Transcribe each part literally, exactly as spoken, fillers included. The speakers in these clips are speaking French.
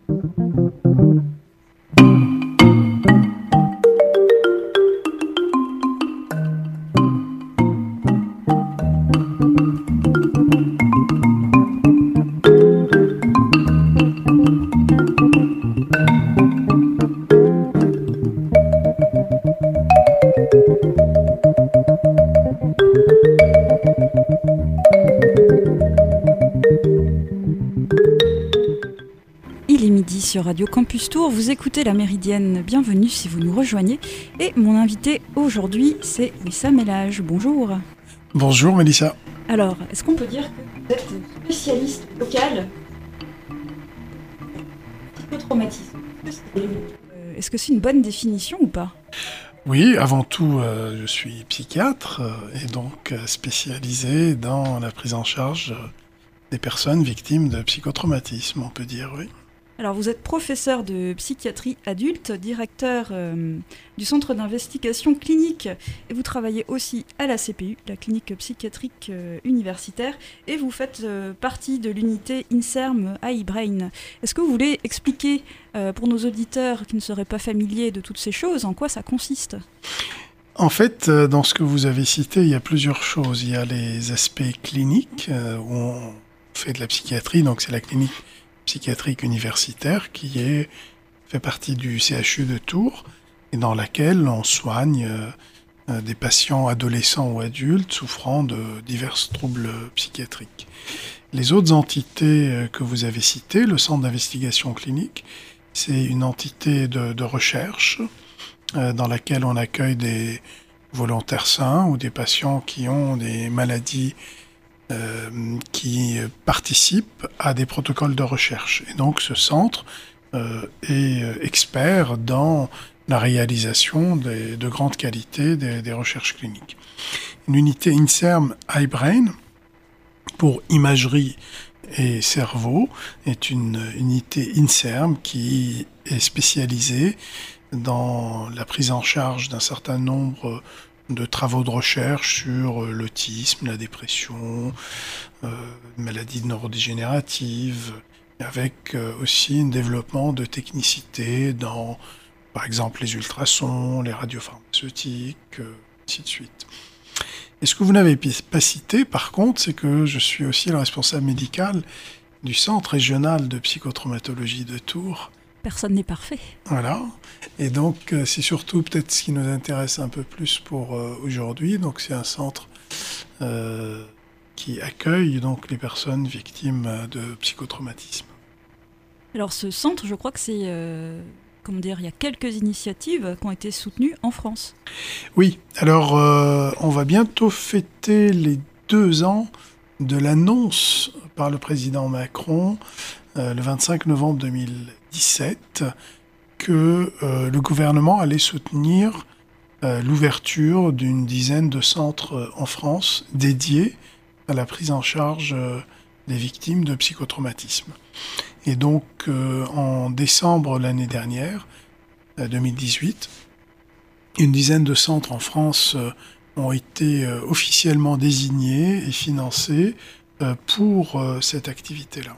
Sur Radio Campus Tour, vous écoutez La Méridienne, bienvenue si vous nous rejoignez. Et mon invité aujourd'hui, c'est Wissam Elhaj. Bonjour. Bonjour Mélissa. Alors, est-ce qu'on peut dire que vous êtes spécialiste local psychotraumatisme? euh, Est-ce que c'est une bonne définition ou pas? Oui, avant tout, euh, je suis psychiatre euh, et donc euh, spécialisé dans la prise en charge euh, des personnes victimes de psychotraumatisme, on peut dire, oui. Alors, vous êtes professeur de psychiatrie adulte, directeur euh, du Centre d'investigation clinique, et vous travaillez aussi à la C P U, la clinique psychiatrique euh, universitaire, et vous faites euh, partie de l'unité INSERM iBrain. Est-ce que vous voulez expliquer euh, pour nos auditeurs qui ne seraient pas familiers de toutes ces choses, en quoi ça consiste ? En fait, euh, dans ce que vous avez cité, il y a plusieurs choses. Il y a les aspects cliniques, euh, où on fait de la psychiatrie, donc c'est la clinique psychiatrique universitaire qui est, fait partie du C H U de Tours et dans laquelle on soigne euh, des patients adolescents ou adultes souffrant de divers troubles psychiatriques. Les autres entités euh, que vous avez citées, le Centre d'investigation clinique, c'est une entité de, de recherche euh, dans laquelle on accueille des volontaires sains ou des patients qui ont des maladies Euh, qui participent à des protocoles de recherche. Et donc ce centre euh, est expert dans la réalisation des, de grande qualité des, des recherches cliniques. L'unité INSERM iBrain, pour imagerie et cerveau, est une unité INSERM qui est spécialisée dans la prise en charge d'un certain nombre de travaux de recherche sur l'autisme, la dépression, euh, maladies neurodégénératives, avec euh, aussi un développement de technicité dans, par exemple, les ultrasons, les radiopharmaceutiques, euh, ainsi de suite. Et ce que vous n'avez pas cité, par contre, c'est que je suis aussi le responsable médical du Centre régional de psychotraumatologie de Tours. Personne n'est parfait. Voilà. Et donc, euh, c'est surtout peut-être ce qui nous intéresse un peu plus pour euh, aujourd'hui. Donc, c'est un centre euh, qui accueille donc les personnes victimes de psychotraumatisme. Alors, ce centre, je crois que c'est... Euh, comment dire, il y a quelques initiatives qui ont été soutenues en France. Oui. Alors, euh, on va bientôt fêter les deux ans de l'annonce par le président Macron, euh, le vingt-cinq novembre deux mille dix-sept, que euh, le gouvernement allait soutenir euh, l'ouverture d'une dizaine de centres euh, en France dédiés à la prise en charge euh, des victimes de psychotraumatisme. Et donc, euh, en décembre l'année dernière, euh, deux mille dix-huit, une dizaine de centres en France euh, ont été euh, officiellement désignés et financés euh, pour euh, cette activité-là.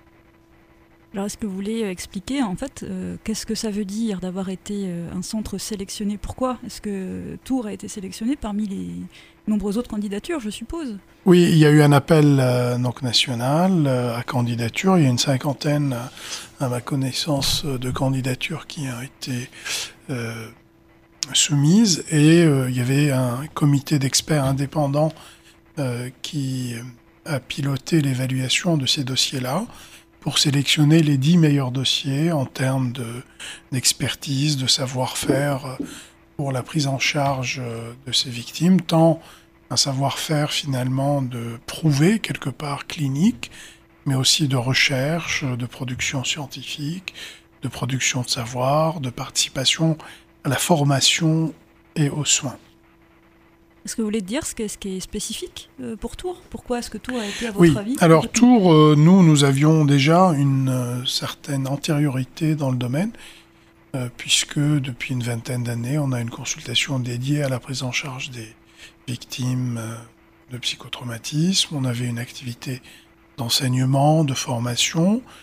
Alors, est-ce que vous voulez expliquer, en fait, euh, qu'est-ce que ça veut dire d'avoir été euh, un centre sélectionné? Pourquoi est-ce que Tours a été sélectionné parmi les nombreuses autres candidatures, je suppose? Oui, il y a eu un appel euh, donc national euh, à candidature. Il y a une cinquantaine, euh, à ma connaissance, euh, de candidatures qui ont été euh, soumises. Et euh, il y avait un comité d'experts indépendants euh, qui a piloté l'évaluation de ces dossiers-là, pour sélectionner les dix meilleurs dossiers en termes de, d'expertise, de savoir-faire pour la prise en charge de ces victimes, tant un savoir-faire finalement de prouver quelque part clinique, mais aussi de recherche, de production scientifique, de production de savoir, de participation à la formation et aux soins. Est-ce que vous voulez dire ce qui est, ce qui est spécifique euh, pour Tours? Pourquoi est-ce que Tours a été, à votre oui. avis? Alors depuis... Tours, euh, nous, nous avions déjà une euh, certaine antériorité dans le domaine, euh, puisque depuis une vingtaine d'années, on a une consultation dédiée à la prise en charge des victimes euh, de psychotraumatisme. On avait une activité d'enseignement, de formation.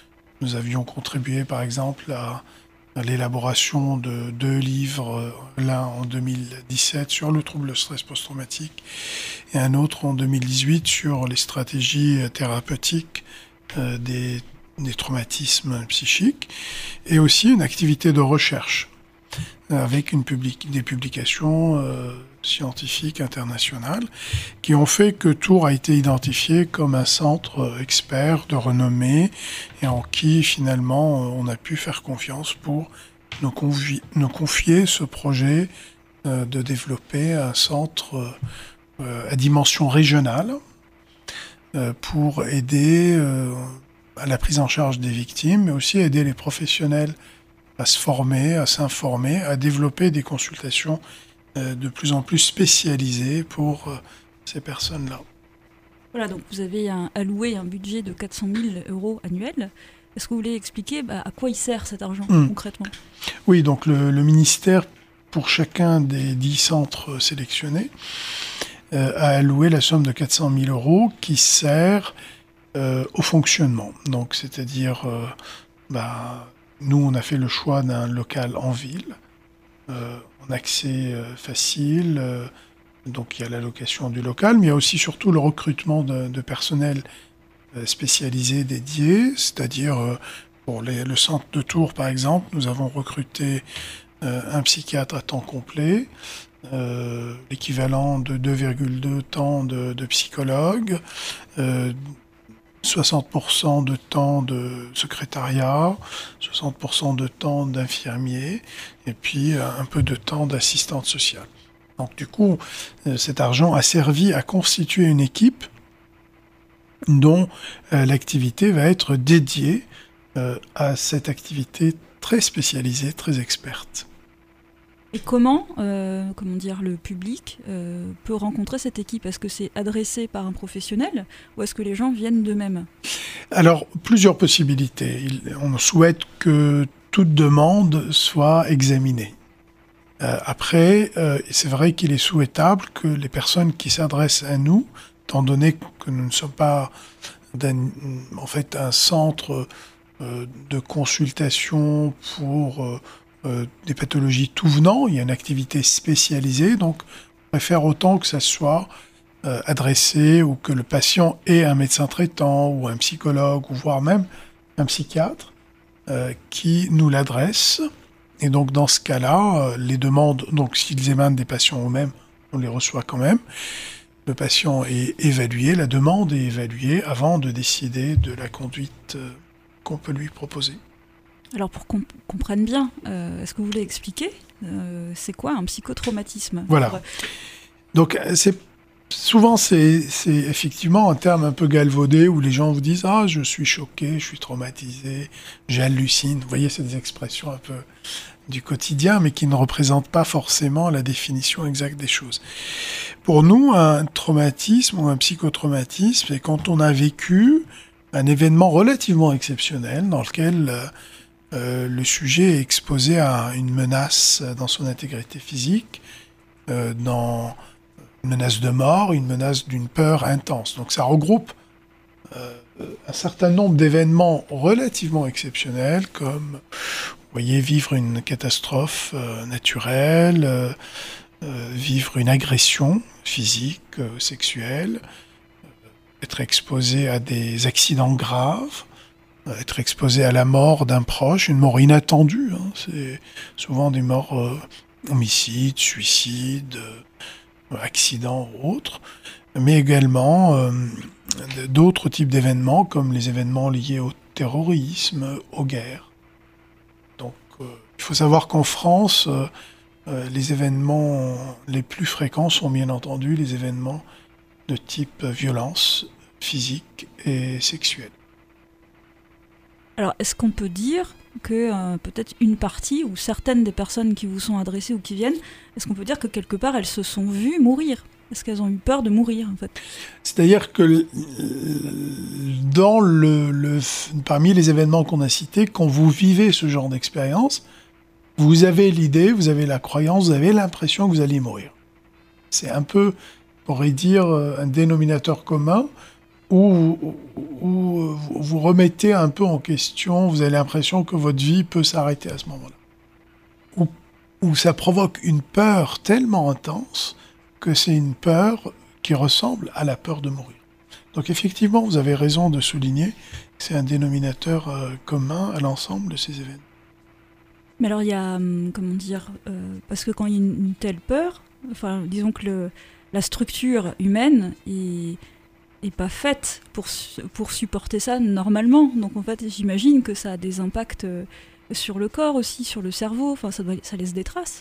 Nous avions contribué, par exemple, à, à l'élaboration de deux livres, l'un en deux mille dix-sept sur le trouble de stress post-traumatique et un autre en deux mille dix-huit sur les stratégies thérapeutiques euh, des, des traumatismes psychiques, et aussi une activité de recherche avec une public- des publications euh, scientifiques internationales qui ont fait que Tours a été identifié comme un centre expert de renommée et en qui finalement on a pu faire confiance pour nous, convi- nous confier ce projet euh, de développer un centre euh, à dimension régionale euh, pour aider euh, à la prise en charge des victimes, mais aussi aider les professionnels à se former, à s'informer, à développer des consultations euh, de plus en plus spécialisées pour euh, ces personnes-là. Voilà, donc vous avez un, alloué un budget de quatre cent mille euros annuels. Est-ce que vous voulez expliquer bah, à quoi il sert cet argent mmh. concrètement ? Oui, donc le, le ministère, pour chacun des dix centres sélectionnés, euh, a alloué la somme de quatre cent mille euros qui sert euh, au fonctionnement. Donc, c'est-à-dire... Euh, bah, nous, on a fait le choix d'un local en ville, euh, en accès euh, facile, euh, donc il y a la location du local, mais il y a aussi surtout le recrutement de, de personnel euh, spécialisé dédié, c'est-à-dire euh, pour les, le centre de Tours, par exemple, nous avons recruté euh, un psychiatre à temps complet, euh, l'équivalent de deux virgule deux temps de, de psychologue, euh, soixante pour cent de temps de secrétariat, soixante pour cent de temps d'infirmier, et puis un peu de temps d'assistante sociale. Donc du coup, cet argent a servi à constituer une équipe dont euh, l'activité va être dédiée euh, à cette activité très spécialisée, très experte. Et comment, euh, comment dire, le public euh, peut rencontrer cette équipe ? Est-ce que c'est adressé par un professionnel ou est-ce que les gens viennent d'eux-mêmes ? Alors, plusieurs possibilités. Il, on souhaite que toute demande soit examinée. Euh, après, euh, c'est vrai qu'il est souhaitable que les personnes qui s'adressent à nous, étant donné que nous ne sommes pas d'un, en fait un centre euh, de consultation pour... Euh, Euh, des pathologies tout venant, il y a une activité spécialisée, donc on préfère autant que ça soit euh, adressé ou que le patient ait un médecin traitant ou un psychologue ou voire même un psychiatre euh, qui nous l'adresse. Et donc dans ce cas-là, euh, les demandes, donc s'ils émanent des patients eux-mêmes, on les reçoit quand même. Le patient est évalué, la demande est évaluée avant de décider de la conduite euh, qu'on peut lui proposer. Alors pour qu'on comprenne bien, euh, est-ce que vous voulez expliquer euh, c'est quoi un psychotraumatisme ? Voilà. Pour... Donc c'est, souvent c'est, c'est effectivement un terme un peu galvaudé où les gens vous disent « Ah, je suis choqué, je suis traumatisé, j'hallucine ». Vous voyez, c'est des expressions un peu du quotidien, mais qui ne représentent pas forcément la définition exacte des choses. Pour nous, un traumatisme ou un psychotraumatisme, c'est quand on a vécu un événement relativement exceptionnel dans lequel... Euh, Euh, le sujet est exposé à une menace dans son intégrité physique, euh, dans une menace de mort, une menace d'une peur intense. Donc ça regroupe euh, un certain nombre d'événements relativement exceptionnels, comme, vous voyez, vivre une catastrophe euh, naturelle, euh, euh, vivre une agression physique, euh, sexuelle, euh, être exposé à des accidents graves, être exposé à la mort d'un proche, une mort inattendue. Hein. C'est souvent des morts euh, homicides, suicides, euh, accidents ou autres, mais également euh, d'autres types d'événements comme les événements liés au terrorisme, aux guerres. Donc euh, il faut savoir qu'en France, euh, euh, les événements les plus fréquents sont bien entendu les événements de type violence physique et sexuelle. Alors, est-ce qu'on peut dire que euh, peut-être une partie ou certaines des personnes qui vous sont adressées ou qui viennent, est-ce qu'on peut dire que quelque part elles se sont vues mourir ? Est-ce qu'elles ont eu peur de mourir en fait ? C'est-à-dire que dans le, le, parmi les événements qu'on a cités, quand vous vivez ce genre d'expérience, vous avez l'idée, vous avez la croyance, vous avez l'impression que vous allez mourir. C'est un peu, on pourrait dire, un dénominateur commun où, où vous remettez un peu en question, vous avez l'impression que votre vie peut s'arrêter à ce moment-là. Où, où ça provoque une peur tellement intense que c'est une peur qui ressemble à la peur de mourir. Donc effectivement, vous avez raison de souligner que c'est un dénominateur euh, commun à l'ensemble de ces événements. Mais alors il y a, hum, comment dire, euh, parce que quand il y a une, une telle peur, enfin disons que le, la structure humaine est, est pas faite pour, pour supporter ça normalement. Donc en fait j'imagine que ça a des impacts euh, sur le corps aussi, sur le cerveau, enfin ça, doit, ça laisse des traces.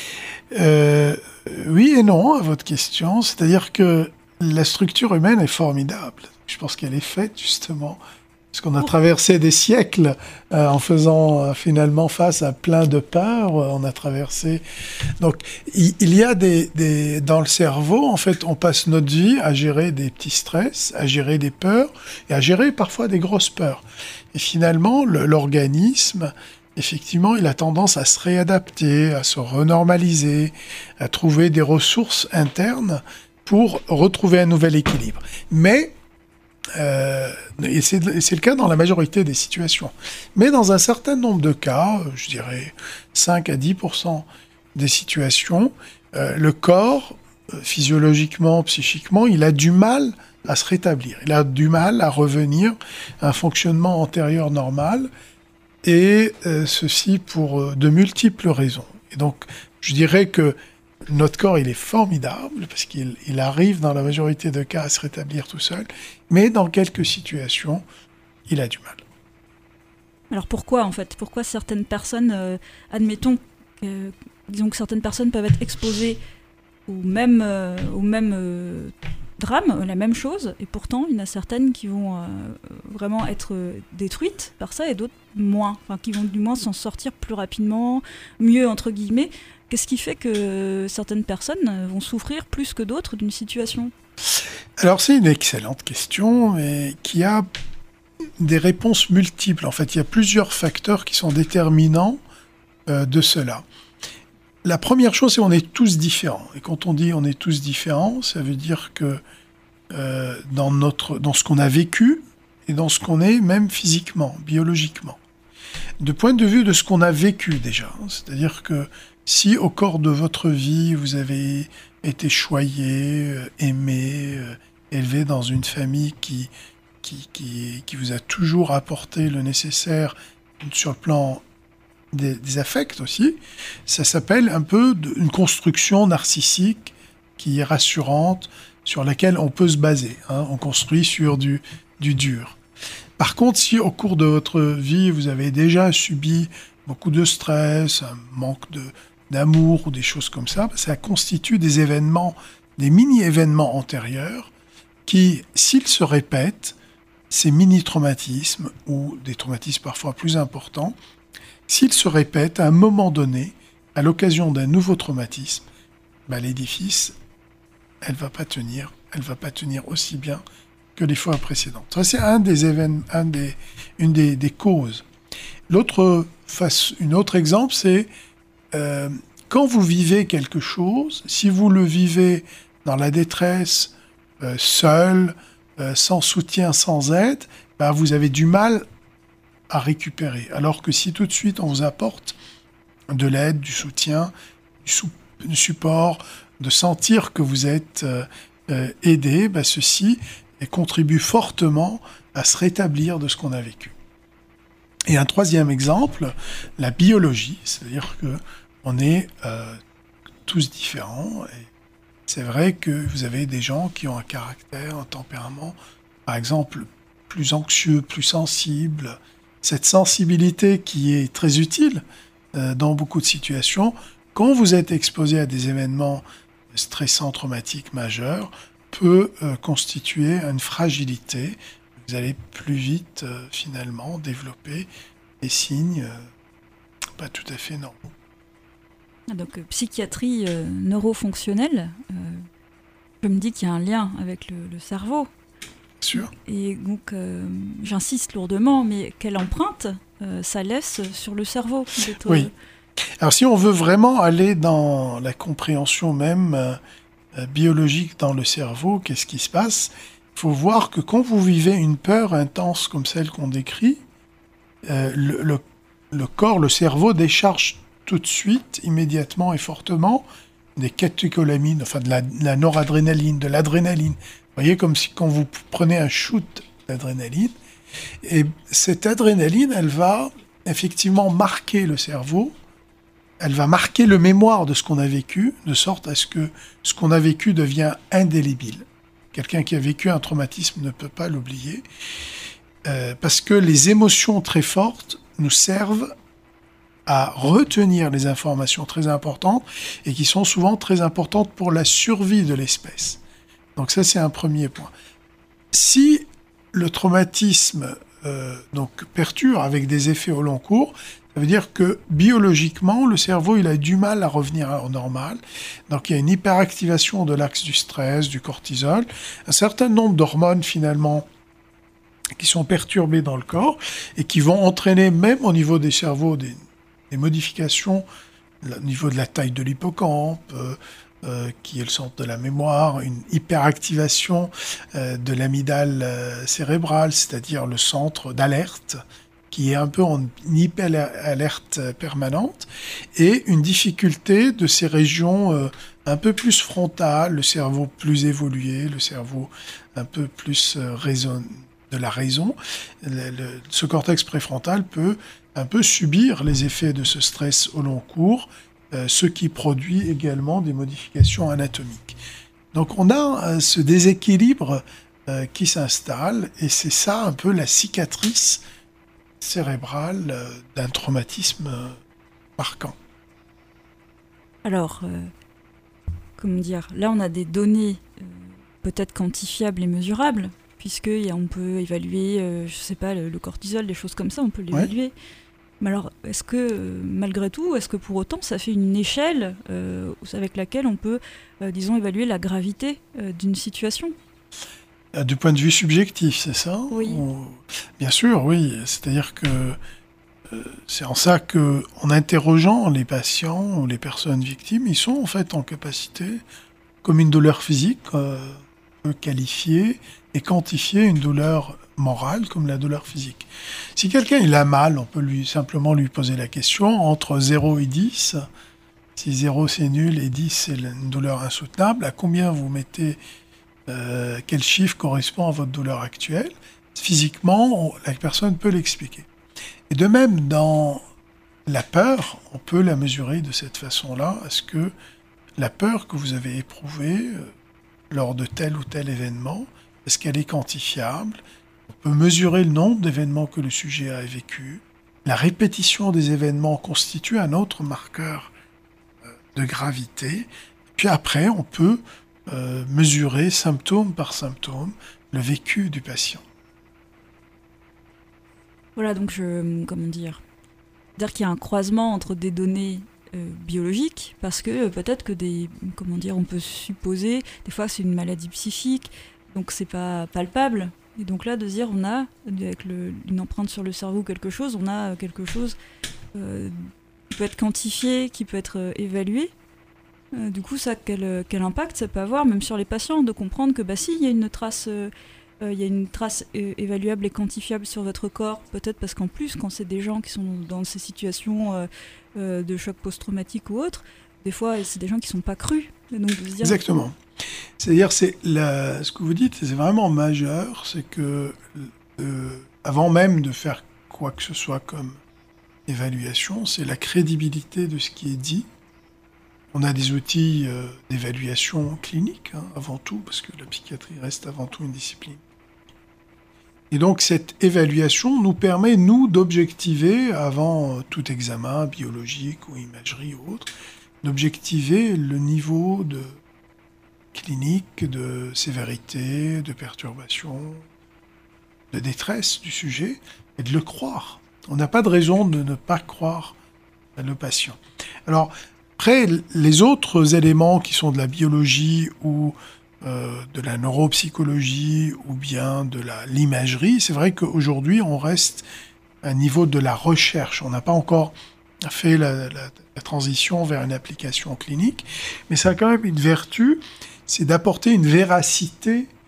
Euh, oui et non à votre question, c'est-à-dire que la structure humaine est formidable. Je pense qu'elle est faite justement parce qu'on a traversé des siècles euh, en faisant euh, finalement face à plein de peurs. On a traversé. Donc il, il y a des, des dans le cerveau en fait, on passe notre vie à gérer des petits stress, à gérer des peurs et à gérer parfois des grosses peurs. Et finalement, le, l'organisme, effectivement, il a tendance à se réadapter, à se renormaliser, à trouver des ressources internes pour retrouver un nouvel équilibre. Mais Euh, et, c'est, et c'est le cas dans la majorité des situations. Mais dans un certain nombre de cas, je dirais cinq à dix pour cent des situations, euh, le corps, euh, physiologiquement, psychiquement, il a du mal à se rétablir. Il a du mal à revenir à un fonctionnement antérieur normal, et euh, ceci pour euh, de multiples raisons. Et donc, je dirais que notre corps, il est formidable parce qu'il il arrive dans la majorité des cas à se rétablir tout seul, mais dans quelques situations, il a du mal. Alors pourquoi en fait ? Pourquoi certaines personnes, euh, admettons, euh, disons que certaines personnes peuvent être exposées au même, euh, au même euh, drame, la même chose, et pourtant il y en a certaines qui vont euh, vraiment être euh, détruites par ça et d'autres moins, enfin qui vont du moins s'en sortir plus rapidement, mieux entre guillemets. Qu'est-ce qui fait que certaines personnes vont souffrir plus que d'autres d'une situation ? Alors c'est une excellente question, mais qui a des réponses multiples. En fait, il y a plusieurs facteurs qui sont déterminants euh, de cela. La première chose, c'est qu'on est tous différents. Et quand on dit on est tous différents, ça veut dire que euh, dans, notre, dans ce qu'on a vécu et dans ce qu'on est même physiquement, biologiquement. De point de vue de ce qu'on a vécu déjà, c'est-à-dire que si au cours de votre vie, vous avez été choyé, euh, aimé, euh, élevé dans une famille qui, qui, qui, qui vous a toujours apporté le nécessaire sur le plan des, des affects aussi, ça s'appelle un peu de, une construction narcissique qui est rassurante, sur laquelle on peut se baser. Hein. On construit sur du, du dur. Par contre, si au cours de votre vie, vous avez déjà subi beaucoup de stress, un manque de d'amour ou des choses comme ça, ça constitue des événements, des mini-événements antérieurs qui, s'ils se répètent, ces mini-traumatismes ou des traumatismes parfois plus importants, s'ils se répètent à un moment donné, à l'occasion d'un nouveau traumatisme, bah, l'édifice, elle va pas tenir, elle va pas tenir aussi bien que les fois précédentes. Ça, c'est un des événements, un des, une des, des causes. L'autre face, une autre exemple, c'est Euh, quand vous vivez quelque chose, si vous le vivez dans la détresse, euh, seul, euh, sans soutien, sans aide, bah, vous avez du mal à récupérer. Alors que si tout de suite on vous apporte de l'aide, du soutien, du, sou- du support, de sentir que vous êtes euh, euh, aidé, bah, ceci contribue fortement à se rétablir de ce qu'on a vécu. Et un troisième exemple, la biologie, c'est-à-dire que on est euh, tous différents. Et c'est vrai que vous avez des gens qui ont un caractère, un tempérament, par exemple, plus anxieux, plus sensible. Cette sensibilité qui est très utile euh, dans beaucoup de situations, quand vous êtes exposé à des événements stressants, traumatiques, majeurs, peut euh, constituer une fragilité. Vous allez plus vite, euh, finalement, développer des signes euh, pas tout à fait normaux. Donc, euh, psychiatrie euh, neurofonctionnelle, euh, je me dis qu'il y a un lien avec le, le cerveau. Sûr. Et donc, euh, j'insiste lourdement, mais quelle empreinte euh, ça laisse sur le cerveau d'être... Oui. Alors, si on veut vraiment aller dans la compréhension même euh, biologique dans le cerveau, qu'est-ce qui se passe ? il faut voir que quand vous vivez une peur intense comme celle qu'on décrit, euh, le, le, le corps, le cerveau décharge tout de suite, immédiatement et fortement, des catécholamines, enfin de la, de la noradrénaline, de l'adrénaline. Vous voyez, comme si quand vous prenez un shoot d'adrénaline, et cette adrénaline, elle va effectivement marquer le cerveau, elle va marquer le mémoire de ce qu'on a vécu, de sorte à ce que ce qu'on a vécu devient indélébile. Quelqu'un qui a vécu un traumatisme ne peut pas l'oublier, euh, parce que les émotions très fortes nous servent à retenir les informations très importantes et qui sont souvent très importantes pour la survie de l'espèce. Donc ça, c'est un premier point. Si le traumatisme euh, donc perturbe avec des effets au long cours, ça veut dire que biologiquement, le cerveau il a du mal à revenir au normal. Donc il y a une hyperactivation de l'axe du stress, du cortisol, un certain nombre d'hormones finalement qui sont perturbées dans le corps et qui vont entraîner même au niveau des cerveaux des, des modifications au niveau de la taille de l'hippocampe, euh, euh, qui est le centre de la mémoire, une hyperactivation euh, de l'amygdale euh, cérébrale, c'est-à-dire le centre d'alerte, qui est un peu en hyper-alerte permanente, et une difficulté de ces régions euh, un peu plus frontales, le cerveau plus évolué, le cerveau un peu plus euh, raison, de la raison. Le, le, ce cortex préfrontal peut un peu subir les effets de ce stress au long cours, euh, ce qui produit également des modifications anatomiques. Donc on a euh, ce déséquilibre euh, qui s'installe, et c'est ça un peu la cicatrice cérébrale euh, d'un traumatisme euh, marquant. Alors, euh, comment dire, là on a des données euh, peut-être quantifiables et mesurables, puisqu'on peut évaluer, euh, je sais pas, le, le cortisol, des choses comme ça, on peut l'évaluer. Ouais. Mais alors, est-ce que, euh, malgré tout, est-ce que pour autant ça fait une échelle euh, avec laquelle on peut, euh, disons, évaluer la gravité euh, d'une situation ? Du point de vue subjectif, c'est ça ? Oui. Ou... Bien sûr, oui. C'est-à-dire que euh, c'est en ça que, en interrogeant les patients ou les personnes victimes, ils sont en fait en capacité, comme une douleur physique, euh, peut qualifier et quantifier une douleur morale comme la douleur physique. Si quelqu'un il a mal, on peut lui simplement lui poser la question entre zéro et dix. Si zéro c'est nul et dix c'est une douleur insoutenable, à combien vous mettez Euh, quel chiffre correspond à votre douleur actuelle? Physiquement, on, la personne peut l'expliquer. Et de même, dans la peur, on peut la mesurer de cette façon-là. Est-ce que la peur que vous avez éprouvée euh, lors de tel ou tel événement, est-ce qu'elle est quantifiable? On peut mesurer le nombre d'événements que le sujet a vécu. La répétition des événements constitue un autre marqueur euh, de gravité. Puis après, on peut Euh, mesurer symptôme par symptôme le vécu du patient. Voilà, donc je, comment dire, dire qu'il y a un croisement entre des données euh, biologiques, parce que euh, peut-être que des, comment dire, on peut supposer, des fois c'est une maladie psychique, donc c'est pas palpable, et donc là de dire on a avec le, une empreinte sur le cerveau ou quelque chose, on a quelque chose euh, qui peut être quantifié, qui peut être euh, évalué. Euh, du coup, ça, quel, quel impact ça peut avoir, même sur les patients, de comprendre que bah si, il y a une trace, euh, il y a une trace euh, évaluable et quantifiable sur votre corps, peut-être parce qu'en plus, quand c'est des gens qui sont dans ces situations euh, euh, de choc post-traumatique ou autre, des fois, c'est des gens qui sont pas crus. Et donc, de se dire... Exactement. C'est-à-dire, c'est la, ce que vous dites, c'est vraiment majeur, c'est que euh, avant même de faire quoi que ce soit comme évaluation, c'est la crédibilité de ce qui est dit. On a des outils euh, d'évaluation clinique, hein, avant tout, parce que la psychiatrie reste avant tout une discipline. Et donc cette évaluation nous permet, nous, d'objectiver, avant tout examen biologique ou imagerie ou autre, d'objectiver le niveau de clinique, de sévérité, de perturbation, de détresse du sujet, et de le croire. On n'a pas de raison de ne pas croire le patient. Alors, après, les autres éléments qui sont de la biologie ou euh, de la neuropsychologie ou bien de la, l'imagerie, c'est vrai qu'aujourd'hui, on reste à un niveau de la recherche. On n'a pas encore fait la, la, la transition vers une application clinique, mais ça a quand même une vertu, c'est d'apporter une véracité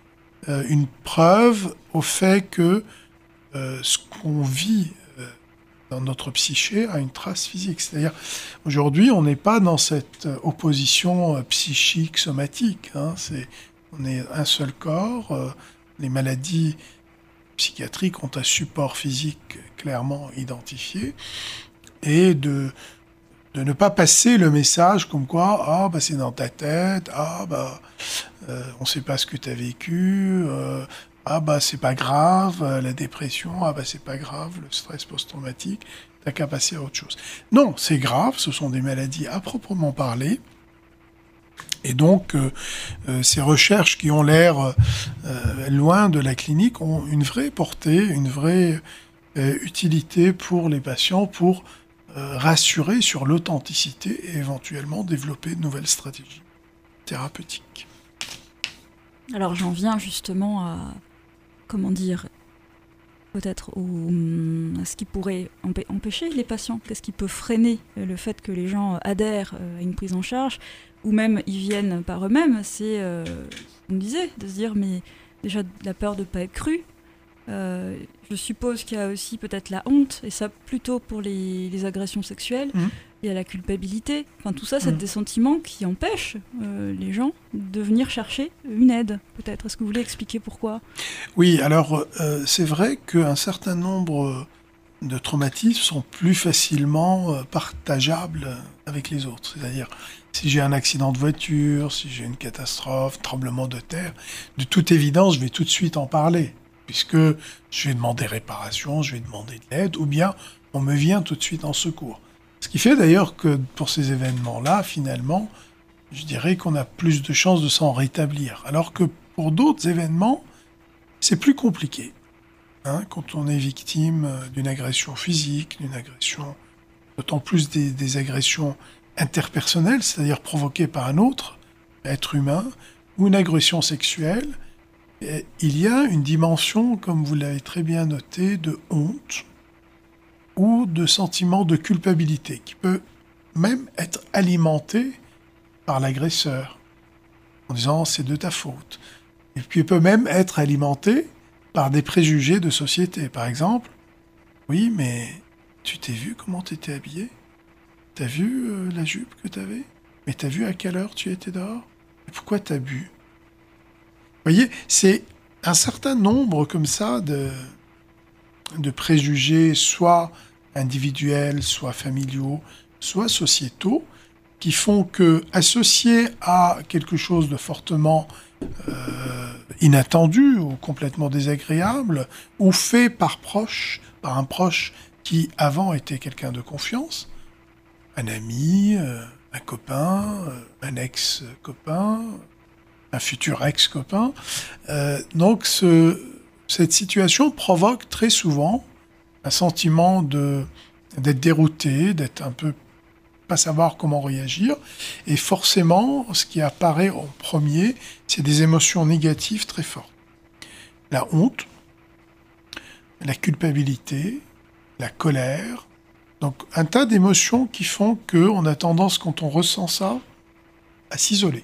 euh, une preuve au fait que euh, ce qu'on vit euh, dans notre psyché a une trace physique. C'est-à-dire, aujourd'hui, on n'est pas dans cette opposition euh, psychique-somatique. Hein. C'est, on est un seul corps. Euh, les maladies psychiatriques ont un support physique clairement identifié. Et de, de ne pas passer le message comme quoi « Ah, bah, c'est dans ta tête. Ah, bah, euh, on ne sait pas ce que tu as vécu. Euh, ah, bah, c'est pas grave. Euh, la dépression. Ah, bah, c'est pas grave. Le stress post-traumatique. T'as qu'à passer à autre chose. » Non, c'est grave. Ce sont des maladies à proprement parler. Et donc, euh, euh, ces recherches qui ont l'air euh, loin de la clinique ont une vraie portée, une vraie euh, utilité pour les patients, pour euh, rassurer sur l'authenticité et éventuellement développer de nouvelles stratégies thérapeutiques. Alors j'en viens justement à, comment dire, peut-être au, à ce qui pourrait empê- empêcher les patients, qu'est-ce qui peut freiner le fait que les gens adhèrent à une prise en charge, ou même ils viennent par eux-mêmes, c'est, euh, on me disait, de se dire, mais déjà la peur de ne pas être cru. Euh, je suppose qu'il y a aussi peut-être la honte, et ça plutôt pour les, les agressions sexuelles. Mmh. Il y a la culpabilité. Enfin, tout ça, c'est mmh. des sentiments qui empêchent euh, les gens de venir chercher une aide, peut-être. Est-ce que vous voulez expliquer pourquoi ? Oui, alors euh, c'est vrai qu'un certain nombre de traumatismes sont plus facilement euh, partageables avec les autres. C'est-à-dire, si j'ai un accident de voiture, si j'ai une catastrophe, tremblement de terre, de toute évidence, je vais tout de suite en parler, puisque je vais demander réparation, je vais demander de l'aide, ou bien on me vient tout de suite en secours. Ce qui fait d'ailleurs que pour ces événements-là, finalement, je dirais qu'on a plus de chances de s'en rétablir. Alors que pour d'autres événements, c'est plus compliqué. Hein, quand on est victime d'une agression physique, d'une agression, d'autant plus des, des agressions interpersonnelles, c'est-à-dire provoquées par un autre être humain, ou une agression sexuelle, il y a une dimension, comme vous l'avez très bien noté, de honte ou de sentiment de culpabilité qui peut même être alimenté par l'agresseur en disant « c'est de ta faute ». Et puis il peut même être alimenté par des préjugés de société. Par exemple, « oui, mais tu t'es vu comment tu étais habillé ? T'as vu euh, la jupe que t'avais ? Mais t'as vu à quelle heure tu étais dehors ? Et pourquoi t'as bu ?» Vous voyez, c'est un certain nombre comme ça de, de préjugés, soit individuels, soit familiaux, soit sociétaux, qui font que, associés à quelque chose de fortement euh, inattendu ou complètement désagréable, ou fait par proche, par un proche qui avant était quelqu'un de confiance, un ami, euh, un copain, euh, un ex-copain, un futur ex-copain. Euh, donc ce, cette situation provoque très souvent un sentiment de, d'être dérouté, d'être un peu pas savoir comment réagir. Et forcément, ce qui apparaît en premier, c'est des émotions négatives très fortes. La honte, la culpabilité, la colère. Donc un tas d'émotions qui font qu'on a tendance, quand on ressent ça, à s'isoler.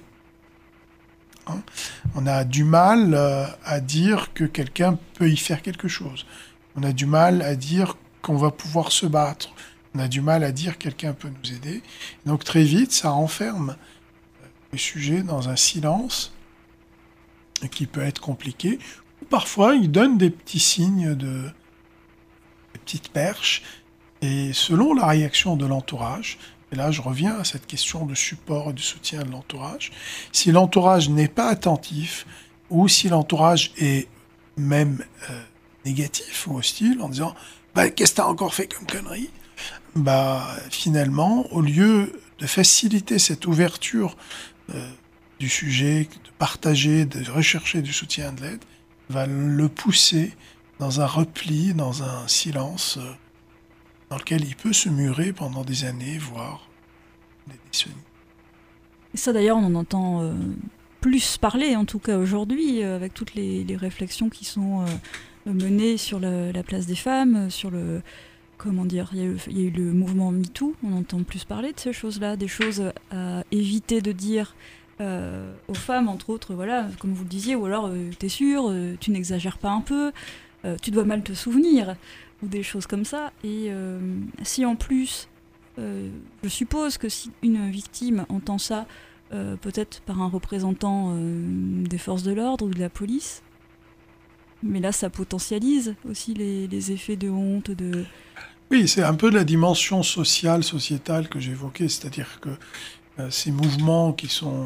Hein, on a du mal euh, à dire que quelqu'un peut y faire quelque chose. On a du mal à dire qu'on va pouvoir se battre. On a du mal à dire que quelqu'un peut nous aider. Donc très vite, ça renferme le sujet dans un silence qui peut être compliqué. Parfois, il donne des petits signes, de, des petites perches. Et selon la réaction de l'entourage, et là je reviens à cette question de support et de soutien de l'entourage, si l'entourage n'est pas attentif, ou si l'entourage est même euh, négatif ou hostile, en disant bah, « qu'est-ce que t'as encore fait comme connerie ?» Bah, finalement, au lieu de faciliter cette ouverture euh, du sujet, de partager, de rechercher du soutien, de l'aide, va le pousser dans un repli, dans un silence euh, dans lequel il peut se murer pendant des années, voire des décennies. Et ça d'ailleurs, on en entend euh, plus parler, en tout cas aujourd'hui, euh, avec toutes les, les réflexions qui sont euh, menées sur le, la place des femmes, sur le... Comment dire, il y, a eu, il y a eu le mouvement MeToo, on entend plus parler de ces choses-là, des choses à éviter de dire euh, aux femmes, entre autres, voilà, comme vous le disiez, ou alors euh, t'es sûr, euh, tu n'exagères pas un peu, euh, tu dois mal te souvenir, ou des choses comme ça. Et euh, si en plus, euh, je suppose que si une victime entend ça, euh, peut-être par un représentant euh, des forces de l'ordre ou de la police, mais là ça potentialise aussi les, les effets de honte, de... Oui, c'est un peu la dimension sociale, sociétale que j'évoquais, c'est-à-dire que euh, ces mouvements qui sont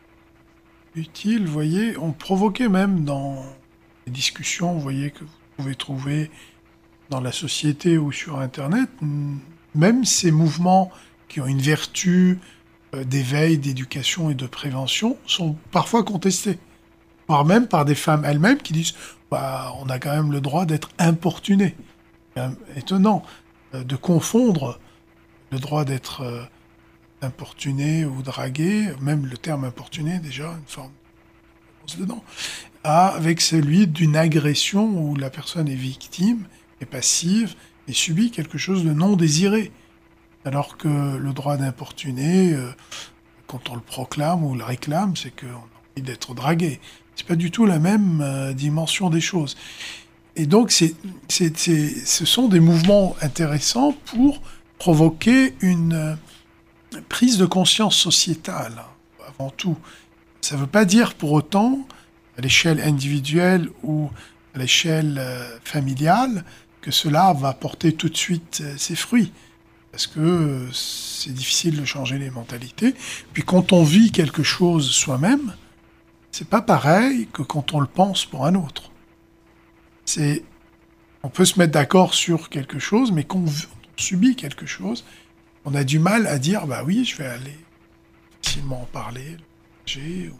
utiles, vous voyez, ont provoqué même dans les discussions, vous voyez, que vous pouvez trouver dans la société ou sur Internet, même ces mouvements qui ont une vertu euh, d'éveil, d'éducation et de prévention sont parfois contestés, voire même par des femmes elles-mêmes qui disent bah, on a quand même le droit d'être importuné. C'est étonnant euh, de confondre le droit d'être euh, importuné ou dragué, même le terme importuné déjà, une forme de dedans, avec celui d'une agression où la personne est victime, est passive et subit quelque chose de non désiré. Alors que le droit d'importuner, euh, quand on le proclame ou le réclame, c'est qu'on a envie d'être dragué. C'est pas du tout la même euh, dimension des choses. Et donc, c'est, c'est, c'est, ce sont des mouvements intéressants pour provoquer une euh, prise de conscience sociétale, avant tout. Ça ne veut pas dire pour autant, à l'échelle individuelle ou à l'échelle euh, familiale, que cela va porter tout de suite euh, ses fruits. Parce que euh, c'est difficile de changer les mentalités. Puis quand on vit quelque chose soi-même, c'est pas pareil que quand on le pense pour un autre. C'est, on peut se mettre d'accord sur quelque chose, mais quand on subit quelque chose, on a du mal à dire, bah oui, je vais aller facilement en parler, j'ai...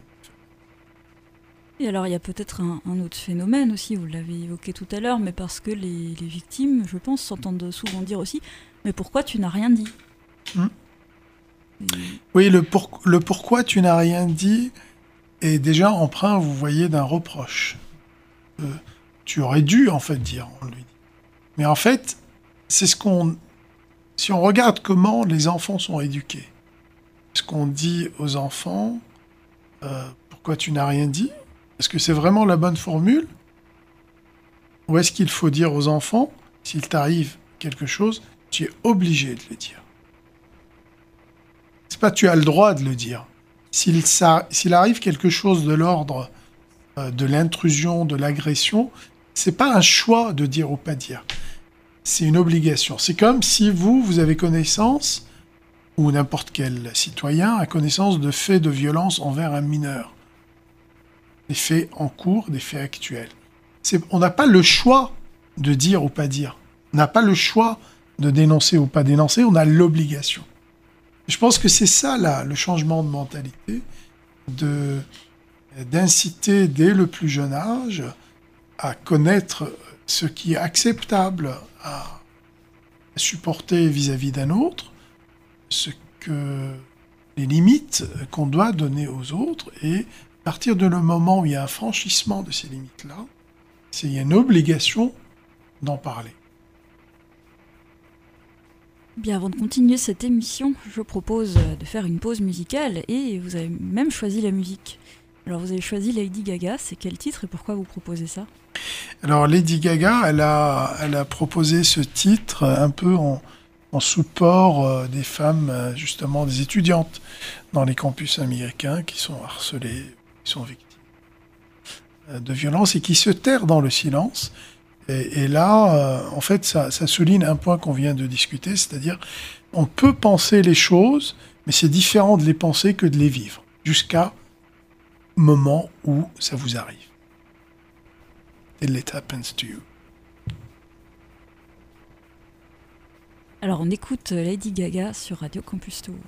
Et alors il y a peut-être un, un autre phénomène aussi, vous l'avez évoqué tout à l'heure, mais parce que les, les victimes, je pense, s'entendent souvent dire aussi « mais pourquoi tu n'as rien dit mmh. ?» Et... Oui, le, pour, le pourquoi tu n'as rien dit est déjà emprunt, vous voyez, d'un reproche. Euh, tu aurais dû, en fait, dire, on lui dit. Mais en fait, c'est ce qu'on... Si on regarde comment les enfants sont éduqués, ce qu'on dit aux enfants, euh, pourquoi tu n'as rien dit ? Est-ce que c'est vraiment la bonne formule ? Ou est-ce qu'il faut dire aux enfants, s'il t'arrive quelque chose, tu es obligé de le dire. C'est pas tu as le droit de le dire. S'il, ça, s'il arrive quelque chose de l'ordre euh, de l'intrusion, de l'agression, c'est pas un choix de dire ou pas dire. C'est une obligation. C'est comme si vous, vous avez connaissance, ou n'importe quel citoyen a connaissance de faits de violence envers un mineur. Des faits en cours, des faits actuels. C'est, on n'a pas le choix de dire ou pas dire. On n'a pas le choix de dénoncer ou pas dénoncer, on a l'obligation. Je pense que c'est ça, là, le changement de mentalité, de, d'inciter dès le plus jeune âge à connaître ce qui est acceptable à supporter vis-à-vis d'un autre, ce que les limites qu'on doit donner aux autres, et à partir de le moment où il y a un franchissement de ces limites-là, c'est, il y a une obligation d'en parler. Bien, avant de continuer cette émission, je propose de faire une pause musicale, et vous avez même choisi la musique. Alors vous avez choisi Lady Gaga, c'est quel titre et pourquoi vous proposez ça ? Alors Lady Gaga, elle a, elle a proposé ce titre un peu en, en support euh, des femmes, euh, justement des étudiantes dans les campus américains qui sont harcelées, qui sont victimes euh, de violences et qui se terrent dans le silence. Et, et là, euh, en fait, ça, ça souligne un point qu'on vient de discuter, c'est-à-dire on peut penser les choses, mais c'est différent de les penser que de les vivre, jusqu'à moment où ça vous arrive. Till it happens to you. Alors on écoute Lady Gaga sur Radio Campus Tour.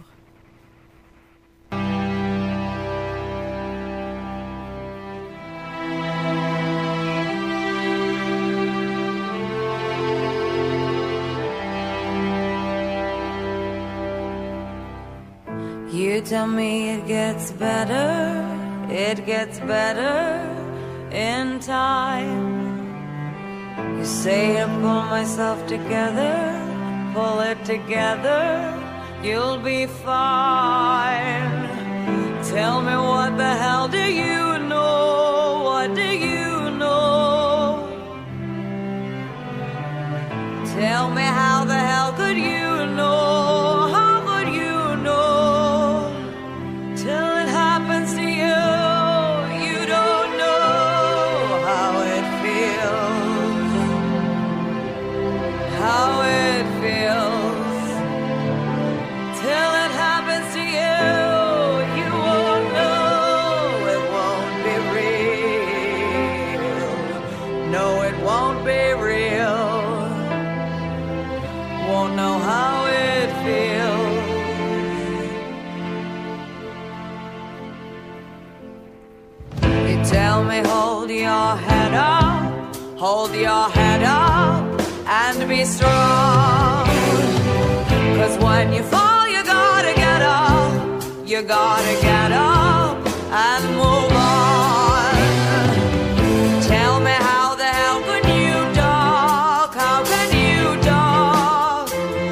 You tell me it gets better, it gets better in time. You say I pull myself together, pull it together, you'll be fine. Tell me what the hell do you know? What do you know? Tell me how the hell could you know? How could you know? Till it happens to you, you don't know how it feels. How it feels. Till it happens to you. Won't be real, won't know how it feels. You tell me hold your head up, hold your head up and be strong. Cause when you fall you gotta get up, you gotta get up and move on. Tell me how the hell could you talk? How can you talk?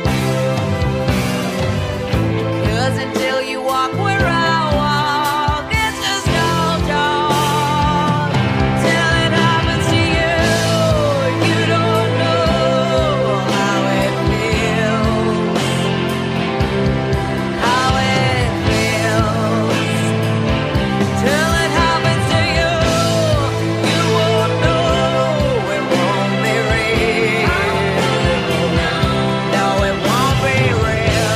Cause until you walk where I walk, it's just no talk. Till it happens to you, you don't know how it feels. How it feels. Till it happens to you, you won't know. It won't be real. No, it won't be real.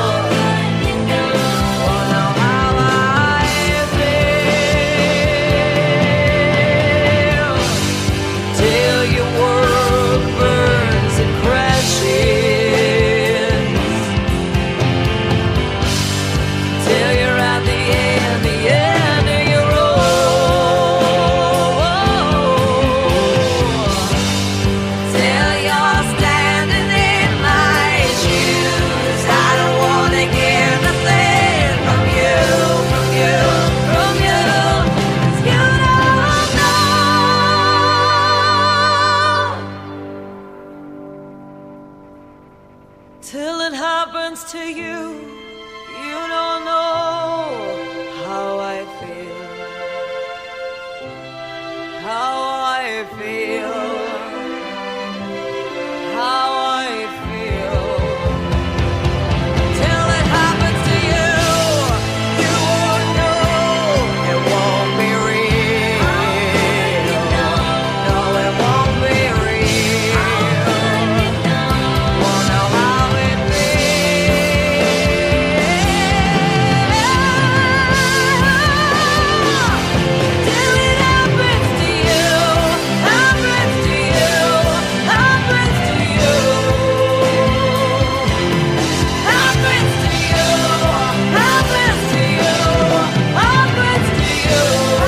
Won't know how I feel. Till your world burns and crashes. Till you're at the end, the end of your road. Till you're standing in my shoes. I don't wanna hear nothing from you, from you, from you. 'Cause you don't know. Till it happens to you, you don't know how I feel. How I feel. How I feel. Till it happens to you, you won't know. It won't be real. No, it won't be real. Won't know how it feels. Till it happens to you, happens to you, happens to you. Happens to you, happens to you, happens to you.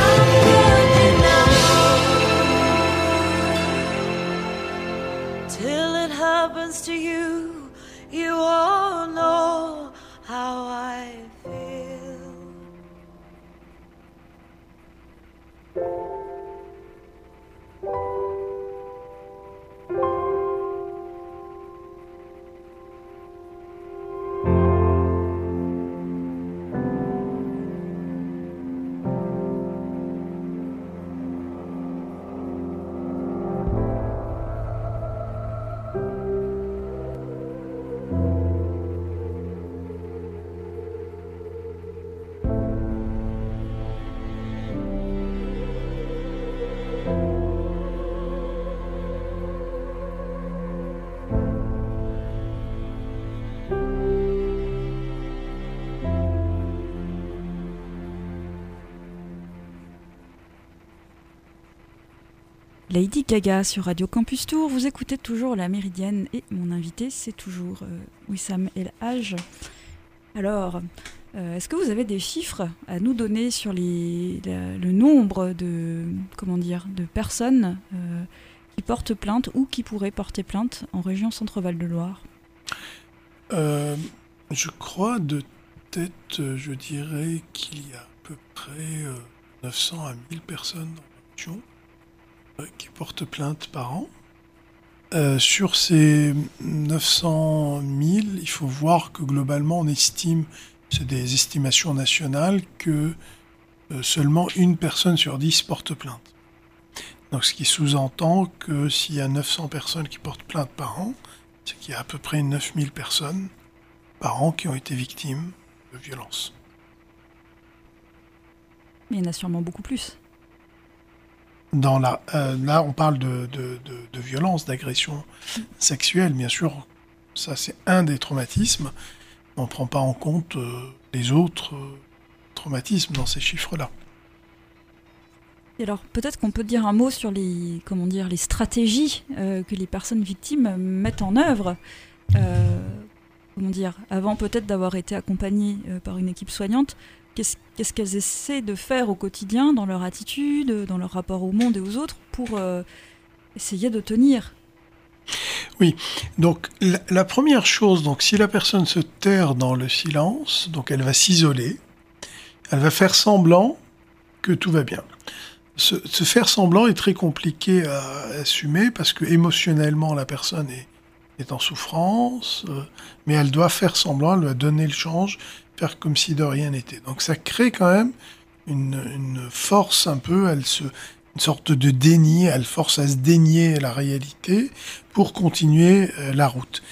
Till it happens to you, you all know how I feel. Lady Gaga sur Radio Campus Tour, vous écoutez toujours La Méridienne et mon invité c'est toujours euh, Wissam El Hadj. Alors, euh, est-ce que vous avez des chiffres à nous donner sur les, la, le nombre de, comment dire, de personnes euh, qui portent plainte ou qui pourraient porter plainte en région Centre-Val de Loire ? Euh, je crois de tête, je dirais qu'il y a à peu près euh, neuf cents à mille personnes dans la région euh, qui portent plainte par an. Euh, sur ces neuf cent mille, il faut voir que globalement, on estime c'est des estimations nationales, que euh, seulement une personne sur dix porte plainte. Donc, ce qui sous-entend que s'il y a neuf cents personnes qui portent plainte par an, c'est qu'il y a à peu près neuf mille personnes par an qui ont été victimes de violences. Mais il y en a sûrement beaucoup plus. Dans la, euh, là, on parle de, de, de, de violence, d'agression sexuelle, bien sûr. Ça, c'est un des traumatismes. On ne prend pas en compte euh, les autres euh, traumatismes dans ces chiffres-là. Et alors, peut-être qu'on peut dire un mot sur les, comment dire, les stratégies euh, que les personnes victimes mettent en œuvre. Euh, comment dire, avant peut-être d'avoir été accompagnées euh, par une équipe soignante, qu'est-ce, qu'est-ce qu'elles essaient de faire au quotidien, dans leur attitude, dans leur rapport au monde et aux autres, pour euh, essayer de tenir ? Oui, donc la, la première chose, donc si la personne se terre dans le silence, donc elle va s'isoler, elle va faire semblant que tout va bien. Se, se faire semblant est très compliqué à assumer parce que émotionnellement la personne est, est en souffrance, euh, mais elle doit faire semblant, elle doit donner le change, faire comme si de rien n'était. Donc ça crée quand même une, une force un peu, elle se, une sorte de déni, elle force à se dénier la réalité pour continuer euh, la route.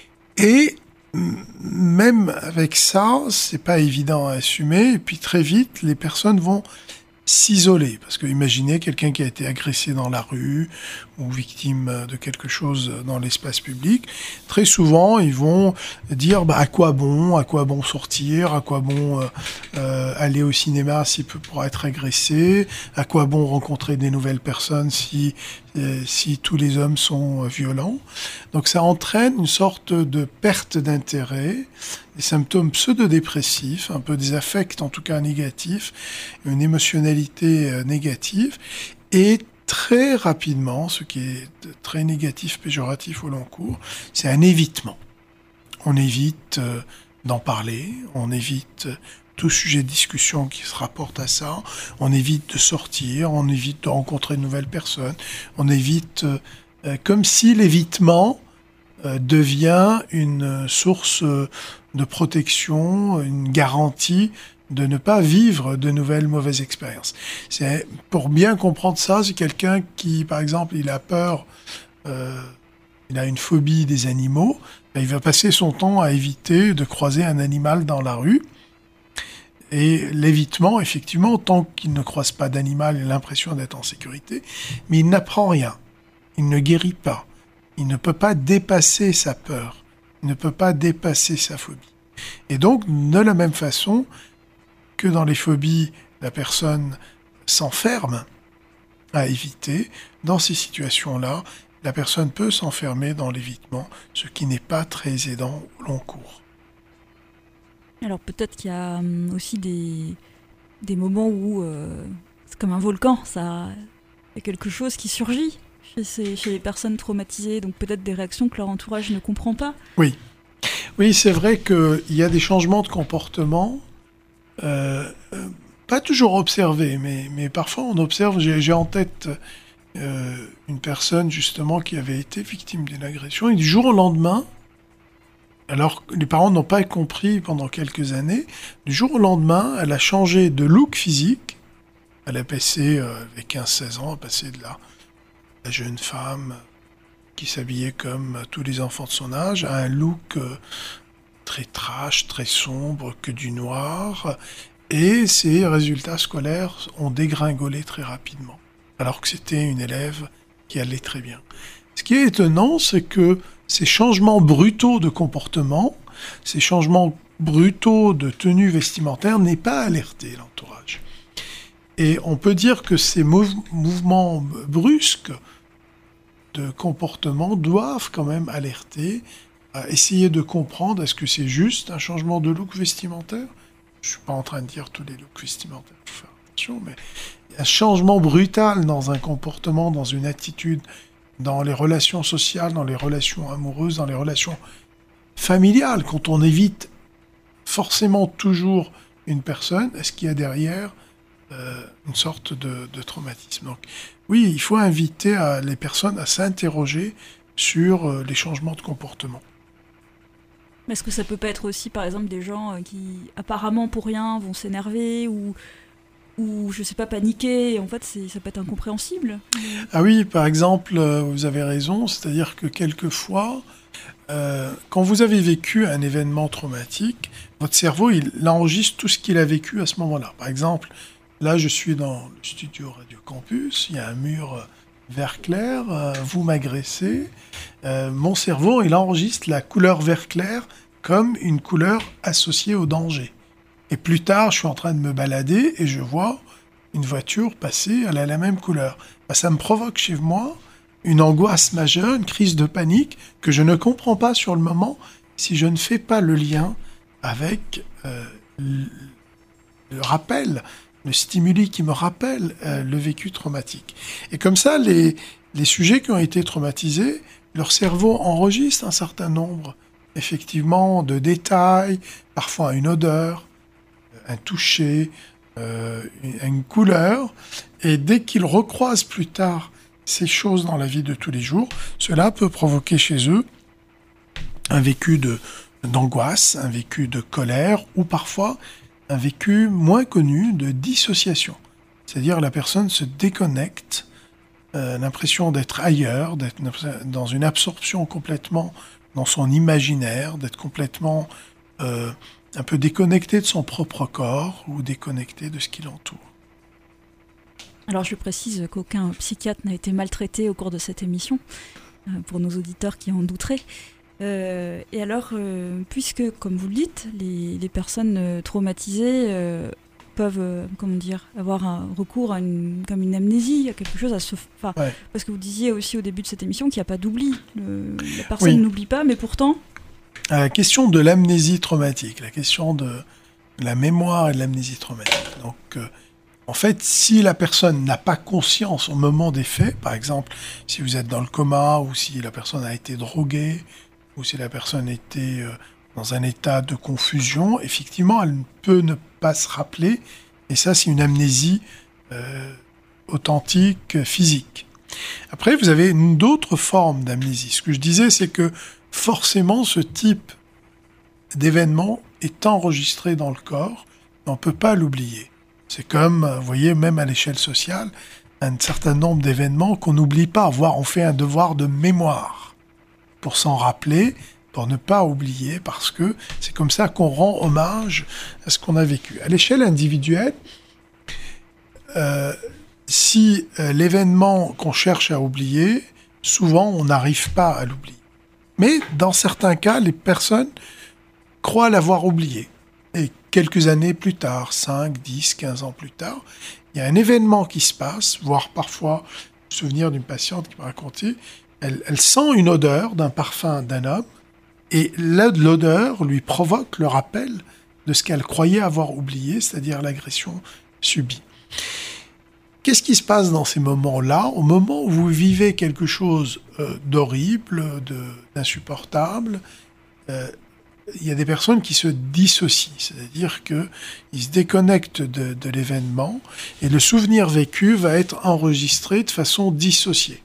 Et m- même avec ça, c'est pas évident à assumer, et puis très vite, les personnes vont s'isoler, parce que imaginez quelqu'un qui a été agressé dans la rue ou victime de quelque chose dans l'espace public, très souvent ils vont dire bah, à quoi bon, à quoi bon sortir, à quoi bon euh, euh, aller au cinéma si peu pour être agressé, à quoi bon rencontrer des nouvelles personnes si euh, si tous les hommes sont euh, violents. Donc ça entraîne une sorte de perte d'intérêt, des symptômes pseudo-dépressifs, un peu des affects en tout cas négatifs, une émotionnalité euh, négative, et très rapidement, ce qui est très négatif, péjoratif au long cours, c'est un évitement. On évite euh, d'en parler, on évite euh, tout sujet de discussion qui se rapporte à ça, on évite de sortir, on évite de rencontrer de nouvelles personnes, on évite, euh, euh, comme si l'évitement euh, devient une source euh, de protection, une garantie de ne pas vivre de nouvelles mauvaises expériences. C'est, pour bien comprendre ça, c'est quelqu'un qui, par exemple, il a peur, euh, il a une phobie des animaux, ben, il va passer son temps à éviter de croiser un animal dans la rue. Et l'évitement, effectivement, tant qu'il ne croise pas d'animal, il a l'impression d'être en sécurité, mais il n'apprend rien, il ne guérit pas, il ne peut pas dépasser sa peur, il ne peut pas dépasser sa phobie. Et donc, de la même façon que dans les phobies, la personne s'enferme à éviter, dans ces situations-là, la personne peut s'enfermer dans l'évitement, ce qui n'est pas très aidant au long cours. Alors peut-être qu'il y a hum, aussi des, des moments où euh, c'est comme un volcan, ça, il y a quelque chose qui surgit chez, ces, chez les personnes traumatisées, donc peut-être des réactions que leur entourage ne comprend pas. Oui, oui, c'est vrai qu'il y a des changements de comportement, euh, euh, pas toujours observés, mais, mais parfois on observe, j'ai, j'ai en tête euh, une personne justement qui avait été victime d'une agression, et du jour au lendemain, alors que les parents n'ont pas compris pendant quelques années, du jour au lendemain, elle a changé de look physique, elle a passé, euh, avec quinze seize ans, à passer de la, la jeune femme qui s'habillait comme tous les enfants de son âge, à un look euh, très trash, très sombre, que du noir, et ses résultats scolaires ont dégringolé très rapidement, alors que c'était une élève qui allait très bien. Ce qui est étonnant, c'est que ces changements brutaux de comportement, ces changements brutaux de tenue vestimentaire n'est pas alerté l'entourage. Et on peut dire que ces mouv- mouvements brusques de comportement doivent quand même alerter, à essayer de comprendre, est-ce que c'est juste un changement de look vestimentaire ? Je ne suis pas en train de dire tous les looks vestimentaires, il faut faire attention, mais un changement brutal dans un comportement, dans une attitude, dans les relations sociales, dans les relations amoureuses, dans les relations familiales, quand on évite forcément toujours une personne, est-ce qu'il y a derrière euh, une sorte de, de traumatisme ? Donc, oui, il faut inviter à, les personnes à s'interroger sur euh, les changements de comportement. Est-ce que ça peut pas être aussi, par exemple, des gens euh, qui, apparemment pour rien, vont s'énerver ou, ou je sais pas, paniquer, et en fait, c'est, ça peut être incompréhensible. Ah oui, par exemple, euh, vous avez raison, c'est-à-dire que quelquefois, euh, quand vous avez vécu un événement traumatique, votre cerveau, il, il enregistre tout ce qu'il a vécu à ce moment-là. Par exemple, là, je suis dans le studio Radio Campus, il y a un mur vert clair, euh, vous m'agressez, euh, mon cerveau, il enregistre la couleur vert clair comme une couleur associée au danger. Et plus tard, je suis en train de me balader et je vois une voiture passer, elle a la même couleur. Ben, ça me provoque chez moi une angoisse majeure, une crise de panique que je ne comprends pas sur le moment si je ne fais pas le lien avec euh, le, le rappel, le stimuli qui me rappelle euh, le vécu traumatique. Et comme ça, les, les sujets qui ont été traumatisés, leur cerveau enregistre un certain nombre, effectivement, de détails, parfois une odeur, un toucher, euh, une, une couleur, et dès qu'ils recroisent plus tard ces choses dans la vie de tous les jours, cela peut provoquer chez eux un vécu de, d'angoisse, un vécu de colère, ou parfois un vécu moins connu de dissociation. C'est-à-dire la personne se déconnecte, euh, l'impression d'être ailleurs, d'être dans une absorption complètement dans son imaginaire, d'être complètement euh, un peu déconnecté de son propre corps ou déconnecté de ce qui l'entoure. Alors je précise qu'aucun psychiatre n'a été maltraité au cours de cette émission, euh, pour nos auditeurs qui en douteraient. Euh, et alors, euh, puisque, comme vous le dites, les, les personnes euh, traumatisées euh, peuvent, euh, comment dire, avoir un recours à une, comme une amnésie, à quelque chose à se... Enfin, ouais. Parce que vous disiez aussi au début de cette émission qu'il n'y a pas d'oubli. Le, la personne oui. n'oublie pas, mais pourtant... À la question de l'amnésie traumatique, la question de la mémoire et de l'amnésie traumatique. Donc, euh, en fait, si la personne n'a pas conscience au moment des faits, par exemple, si vous êtes dans le coma ou si la personne a été droguée, ou si la personne était euh, dans un état de confusion, effectivement, elle peut ne pas se rappeler, et ça, c'est une amnésie euh, authentique, physique. Après, vous avez une d'autres formes d'amnésie. Ce que je disais, c'est que forcément, ce type d'événement est enregistré dans le corps, et on ne peut pas l'oublier. C'est comme, vous voyez, même à l'échelle sociale, un certain nombre d'événements qu'on n'oublie pas, voire on fait un devoir de mémoire pour s'en rappeler, pour ne pas oublier, parce que c'est comme ça qu'on rend hommage à ce qu'on a vécu. À l'échelle individuelle, euh, si euh, l'événement qu'on cherche à oublier, souvent on n'arrive pas à l'oublier. Mais dans certains cas, les personnes croient l'avoir oublié. Et quelques années plus tard, cinq, dix, quinze ans plus tard, il y a un événement qui se passe, voire parfois, le souvenir d'une patiente qui m'a raconté, Elle, elle sent une odeur d'un parfum d'un homme, et l'odeur lui provoque le rappel de ce qu'elle croyait avoir oublié, c'est-à-dire l'agression subie. Qu'est-ce qui se passe dans ces moments-là? Au moment où vous vivez quelque chose euh, d'horrible, de, d'insupportable, euh, il y a des personnes qui se dissocient, c'est-à-dire qu'ils se déconnectent de, de l'événement, et le souvenir vécu va être enregistré de façon dissociée.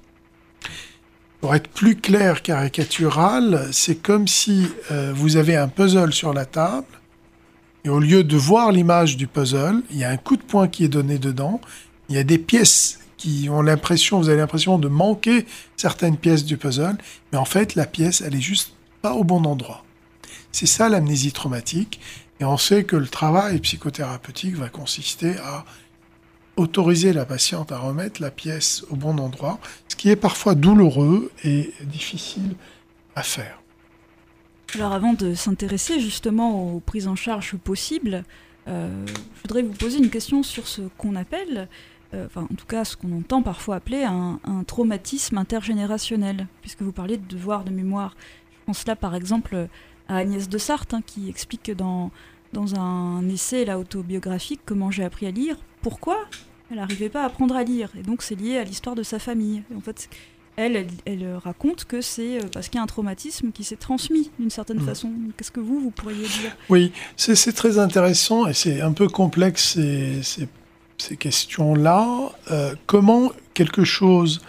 Pour être plus clair, caricatural, c'est comme si euh, vous avez un puzzle sur la table, et au lieu de voir l'image du puzzle, il y a un coup de poing qui est donné dedans, il y a des pièces qui ont l'impression, vous avez l'impression de manquer certaines pièces du puzzle, mais en fait, la pièce, elle est juste pas au bon endroit. C'est ça l'amnésie traumatique, et on sait que le travail psychothérapeutique va consister à autoriser la patiente à remettre la pièce au bon endroit, ce qui est parfois douloureux et difficile à faire. Alors avant de s'intéresser justement aux prises en charge possibles, euh, je voudrais vous poser une question sur ce qu'on appelle, euh, enfin en tout cas ce qu'on entend parfois appeler un, un traumatisme intergénérationnel, puisque vous parliez de devoir de mémoire. Je pense là par exemple à Agnès de Sarthe, hein, qui explique que dans, dans un essai là, autobiographique, Comment j'ai appris à lire, pourquoi elle n'arrivait pas à apprendre à lire. Et donc c'est lié à l'histoire de sa famille. Et en fait, elle, elle, elle raconte que c'est parce qu'il y a un traumatisme qui s'est transmis d'une certaine mmh. façon. Qu'est-ce que vous, vous pourriez dire? Oui, c'est, c'est très intéressant et c'est un peu complexe ces, ces, ces questions-là. Euh, comment quelque chose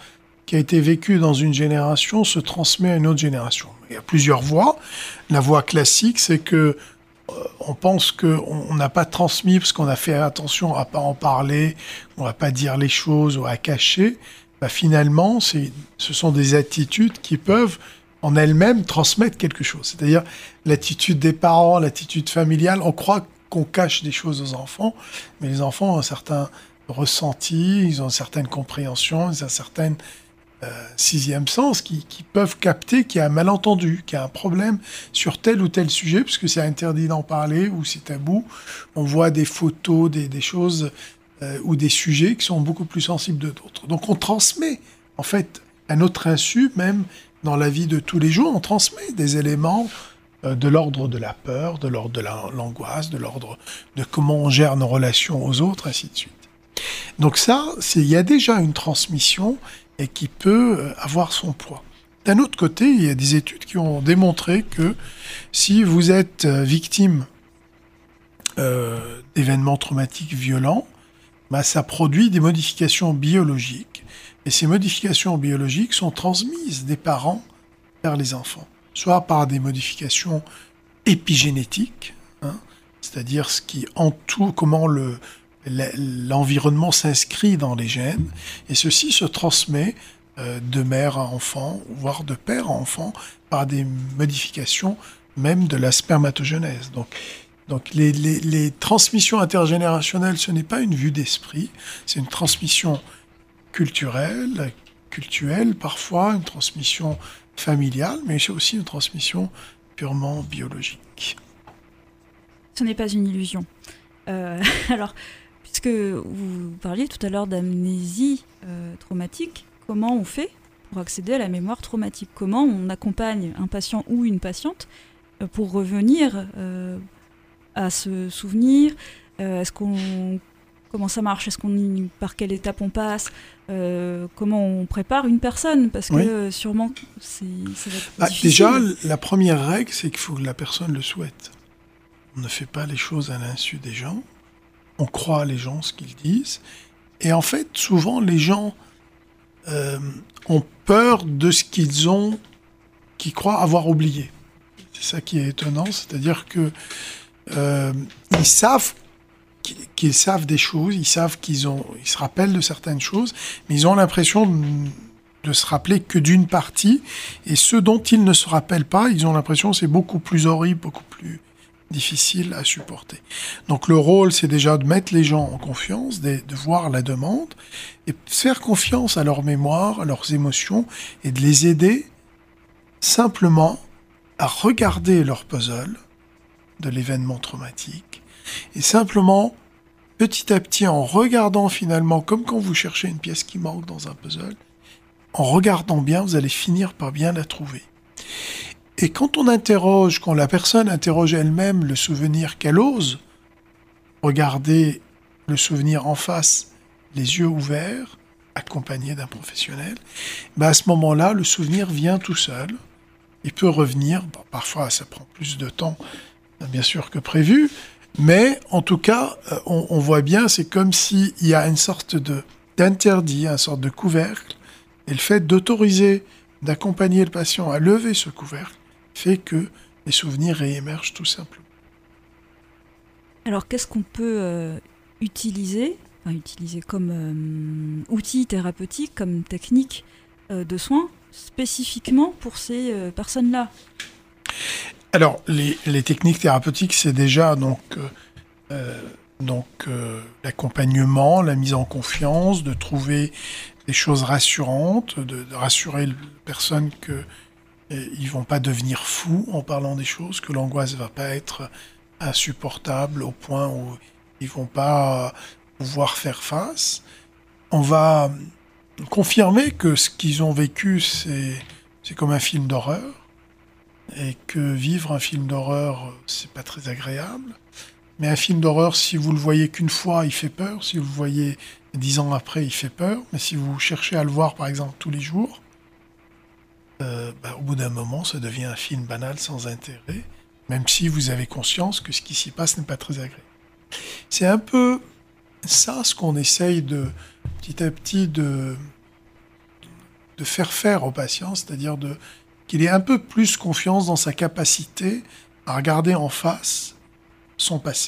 qui a été vécu dans une génération se transmet à une autre génération. Il y a plusieurs voies. La voie classique, c'est que euh, on pense qu'on n'a pas transmis parce qu'on a fait attention à pas en parler, on va pas dire les choses ou à cacher. Bah, finalement, c'est, ce sont des attitudes qui peuvent en elles-mêmes transmettre quelque chose. C'est-à-dire l'attitude des parents, l'attitude familiale. On croit qu'on cache des choses aux enfants, mais les enfants ont un certain ressenti, ils ont une certaine compréhension, ils ont un certain euh, sixième sens qui, qui peuvent capter qu'il y a un malentendu, qu'il y a un problème sur tel ou tel sujet, puisque c'est interdit d'en parler ou c'est tabou. On voit des photos, des, des choses euh, ou des sujets qui sont beaucoup plus sensibles de d'autres. Donc on transmet, en fait, à notre insu, même dans la vie de tous les jours, on transmet des éléments euh, de l'ordre de la peur, de l'ordre de la, l'angoisse, de l'ordre de comment on gère nos relations aux autres, ainsi de suite. Donc ça, c'est, il y a déjà une transmission et qui peut avoir son poids. D'un autre côté, il y a des études qui ont démontré que si vous êtes victime euh, d'événements traumatiques violents, bah, ça produit des modifications biologiques. Et ces modifications biologiques sont transmises des parents vers les enfants, soit par des modifications épigénétiques, hein, c'est-à-dire ce qui entoure, comment le l'environnement s'inscrit dans les gènes, et ceci se transmet euh, de mère à enfant, voire de père à enfant, par des modifications même de la spermatogenèse. Donc, donc les, les, les transmissions intergénérationnelles, ce n'est pas une vue d'esprit, c'est une transmission culturelle, cultuelle parfois, une transmission familiale, mais c'est aussi une transmission purement biologique. Ce n'est pas une illusion. Euh, alors, puisque vous parliez tout à l'heure d'amnésie euh, traumatique, comment on fait pour accéder à la mémoire traumatique? Comment on accompagne un patient ou une patiente euh, pour revenir euh, à ce souvenir? euh, Est-ce qu'on Comment ça marche? Est-ce qu'on par quelle étape on passe? euh, Comment on prépare une personne? Parce que oui. euh, sûrement, c'est, ça va être bah, difficile. Déjà, la première règle, c'est qu'il faut que la personne le souhaite. On ne fait pas les choses à l'insu des gens. On croit les gens, ce qu'ils disent. Et en fait, souvent, les gens euh, ont peur de ce qu'ils ont, qu'ils croient avoir oublié. C'est ça qui est étonnant. C'est-à-dire que euh, ils savent qu'ils savent des choses, ils savent qu'ils ont, ils se rappellent de certaines choses, mais ils ont l'impression de, de se rappeler que d'une partie, et ce dont ils ne se rappellent pas, ils ont l'impression que c'est beaucoup plus horrible, beaucoup plus difficile à supporter. Donc le rôle, c'est déjà de mettre les gens en confiance, de, de voir la demande, et de faire confiance à leur mémoire, à leurs émotions, et de les aider simplement à regarder leur puzzle de l'événement traumatique, et simplement, petit à petit, en regardant finalement, comme quand vous cherchez une pièce qui manque dans un puzzle, en regardant bien, vous allez finir par bien la trouver. Et quand on interroge, quand la personne interroge elle-même le souvenir qu'elle ose, regarder le souvenir en face, les yeux ouverts, accompagné d'un professionnel, ben à ce moment-là, le souvenir vient tout seul. Il peut revenir, bon, parfois ça prend plus de temps, bien sûr, que prévu, mais en tout cas, on, on voit bien, c'est comme s'il y a une sorte de, d'interdit, une sorte de couvercle, et le fait d'autoriser, d'accompagner le patient à lever ce couvercle, fait que les souvenirs réémergent tout simplement. Alors, qu'est-ce qu'on peut euh, utiliser, enfin, utiliser comme euh, outil thérapeutique, comme technique euh, de soins, spécifiquement pour ces euh, personnes-là? Alors, les, les techniques thérapeutiques, c'est déjà donc, euh, donc euh, l'accompagnement, la mise en confiance, de trouver des choses rassurantes, de, de rassurer les personnes que ils vont pas devenir fous en parlant des choses, que l'angoisse va pas être insupportable au point où ils vont pas pouvoir faire face. On va confirmer que ce qu'ils ont vécu, c'est, c'est comme un film d'horreur, et que vivre un film d'horreur, c'est pas très agréable. Mais un film d'horreur, si vous le voyez qu'une fois, il fait peur. Si vous le voyez dix ans après, il fait peur. Mais si vous cherchez à le voir, par exemple, tous les jours, Euh, bah, au bout d'un moment, ça devient un film banal sans intérêt, même si vous avez conscience que ce qui s'y passe n'est pas très agréable. C'est un peu ça ce qu'on essaye de, petit à petit, de, de faire faire au patient, c'est-à-dire de, qu'il ait un peu plus confiance dans sa capacité à regarder en face son passé.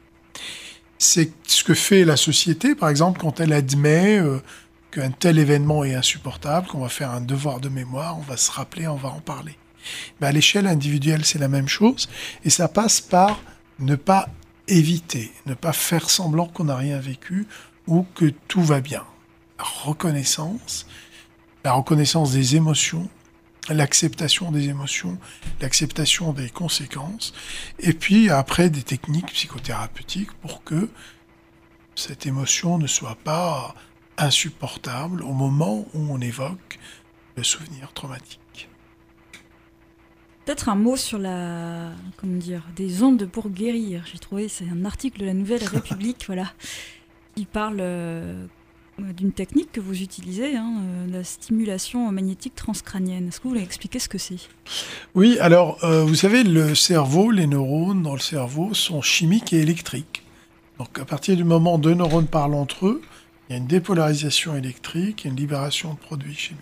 C'est ce que fait la société, par exemple, quand elle admet euh, qu'un tel événement est insupportable, qu'on va faire un devoir de mémoire, on va se rappeler, on va en parler. Mais à l'échelle individuelle, c'est la même chose, et ça passe par ne pas éviter, ne pas faire semblant qu'on n'a rien vécu ou que tout va bien. La reconnaissance, la reconnaissance des émotions, l'acceptation des émotions, l'acceptation des conséquences, et puis après des techniques psychothérapeutiques pour que cette émotion ne soit pas insupportable au moment où on évoque le souvenir traumatique. Peut-être un mot sur la, comment dire, des ondes pour guérir. J'ai trouvé, c'est un article de la Nouvelle République, voilà. Il parle euh, d'une technique que vous utilisez, hein, euh, la stimulation magnétique transcrânienne. Est-ce que vous voulez expliquer ce que c'est ? Oui, alors, euh, vous savez, le cerveau, les neurones dans le cerveau sont chimiques et électriques. Donc, à partir du moment où deux neurones parlent entre eux, il y a une dépolarisation électrique et une libération de produits chimiques.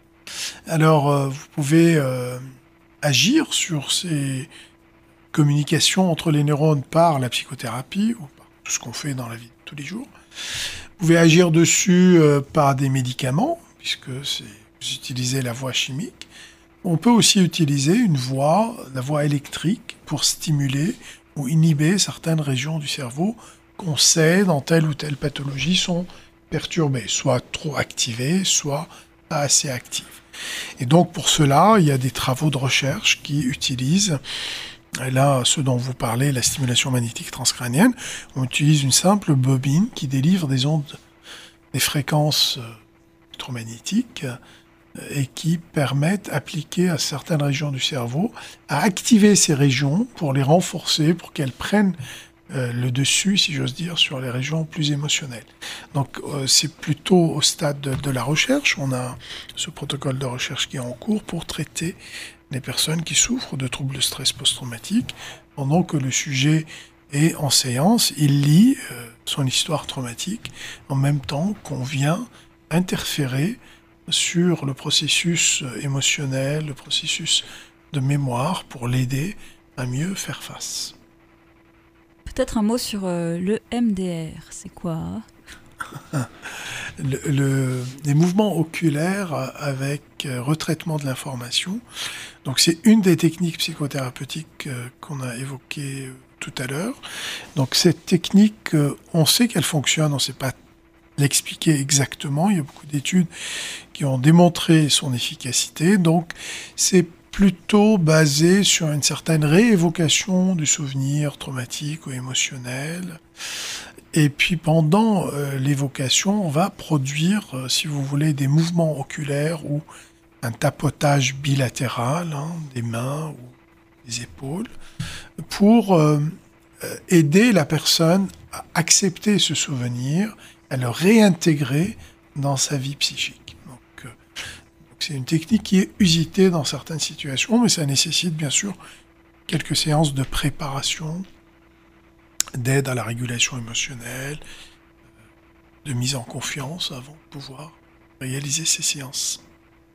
Alors, euh, vous pouvez euh, agir sur ces communications entre les neurones par la psychothérapie ou par tout ce qu'on fait dans la vie de tous les jours. Vous pouvez agir dessus euh, par des médicaments, puisque c'est, vous utilisez la voie chimique. On peut aussi utiliser une voie, la voie électrique, pour stimuler ou inhiber certaines régions du cerveau qu'on sait dans telle ou telle pathologie sont perturbées, soit trop activées, soit pas assez actives. Et donc pour cela, il y a des travaux de recherche qui utilisent, et là, ce dont vous parlez, la stimulation magnétique transcrânienne, on utilise une simple bobine qui délivre des ondes, des fréquences électromagnétiques et qui permettent, appliquées à certaines régions du cerveau, à activer ces régions pour les renforcer, pour qu'elles prennent euh, le dessus, si j'ose dire, sur les régions plus émotionnelles. Donc euh, c'est plutôt au stade de, de la recherche. On a ce protocole de recherche qui est en cours pour traiter les personnes qui souffrent de troubles de stress post-traumatique. Pendant que le sujet est en séance, il lit euh, son histoire traumatique en même temps qu'on vient interférer sur le processus émotionnel, le processus de mémoire pour l'aider à mieux faire face. Peut-être un mot sur euh, le M D R, c'est quoi ? le, le, les mouvements oculaires avec euh, retraitement de l'information. Donc c'est une des techniques psychothérapeutiques euh, qu'on a évoquées euh, tout à l'heure. Donc cette technique, euh, on sait qu'elle fonctionne, on ne sait pas l'expliquer exactement. Il y a beaucoup d'études qui ont démontré son efficacité. Donc, c'est plutôt basé sur une certaine réévocation du souvenir traumatique ou émotionnel. Et puis, pendant euh, l'évocation, on va produire, euh, si vous voulez, des mouvements oculaires ou un tapotage bilatéral, hein, des mains ou des épaules, pour euh, aider la personne à accepter ce souvenir, à le réintégrer dans sa vie psychique. Donc, euh, donc c'est une technique qui est usitée dans certaines situations, mais ça nécessite bien sûr quelques séances de préparation, d'aide à la régulation émotionnelle, de mise en confiance avant de pouvoir réaliser ces séances.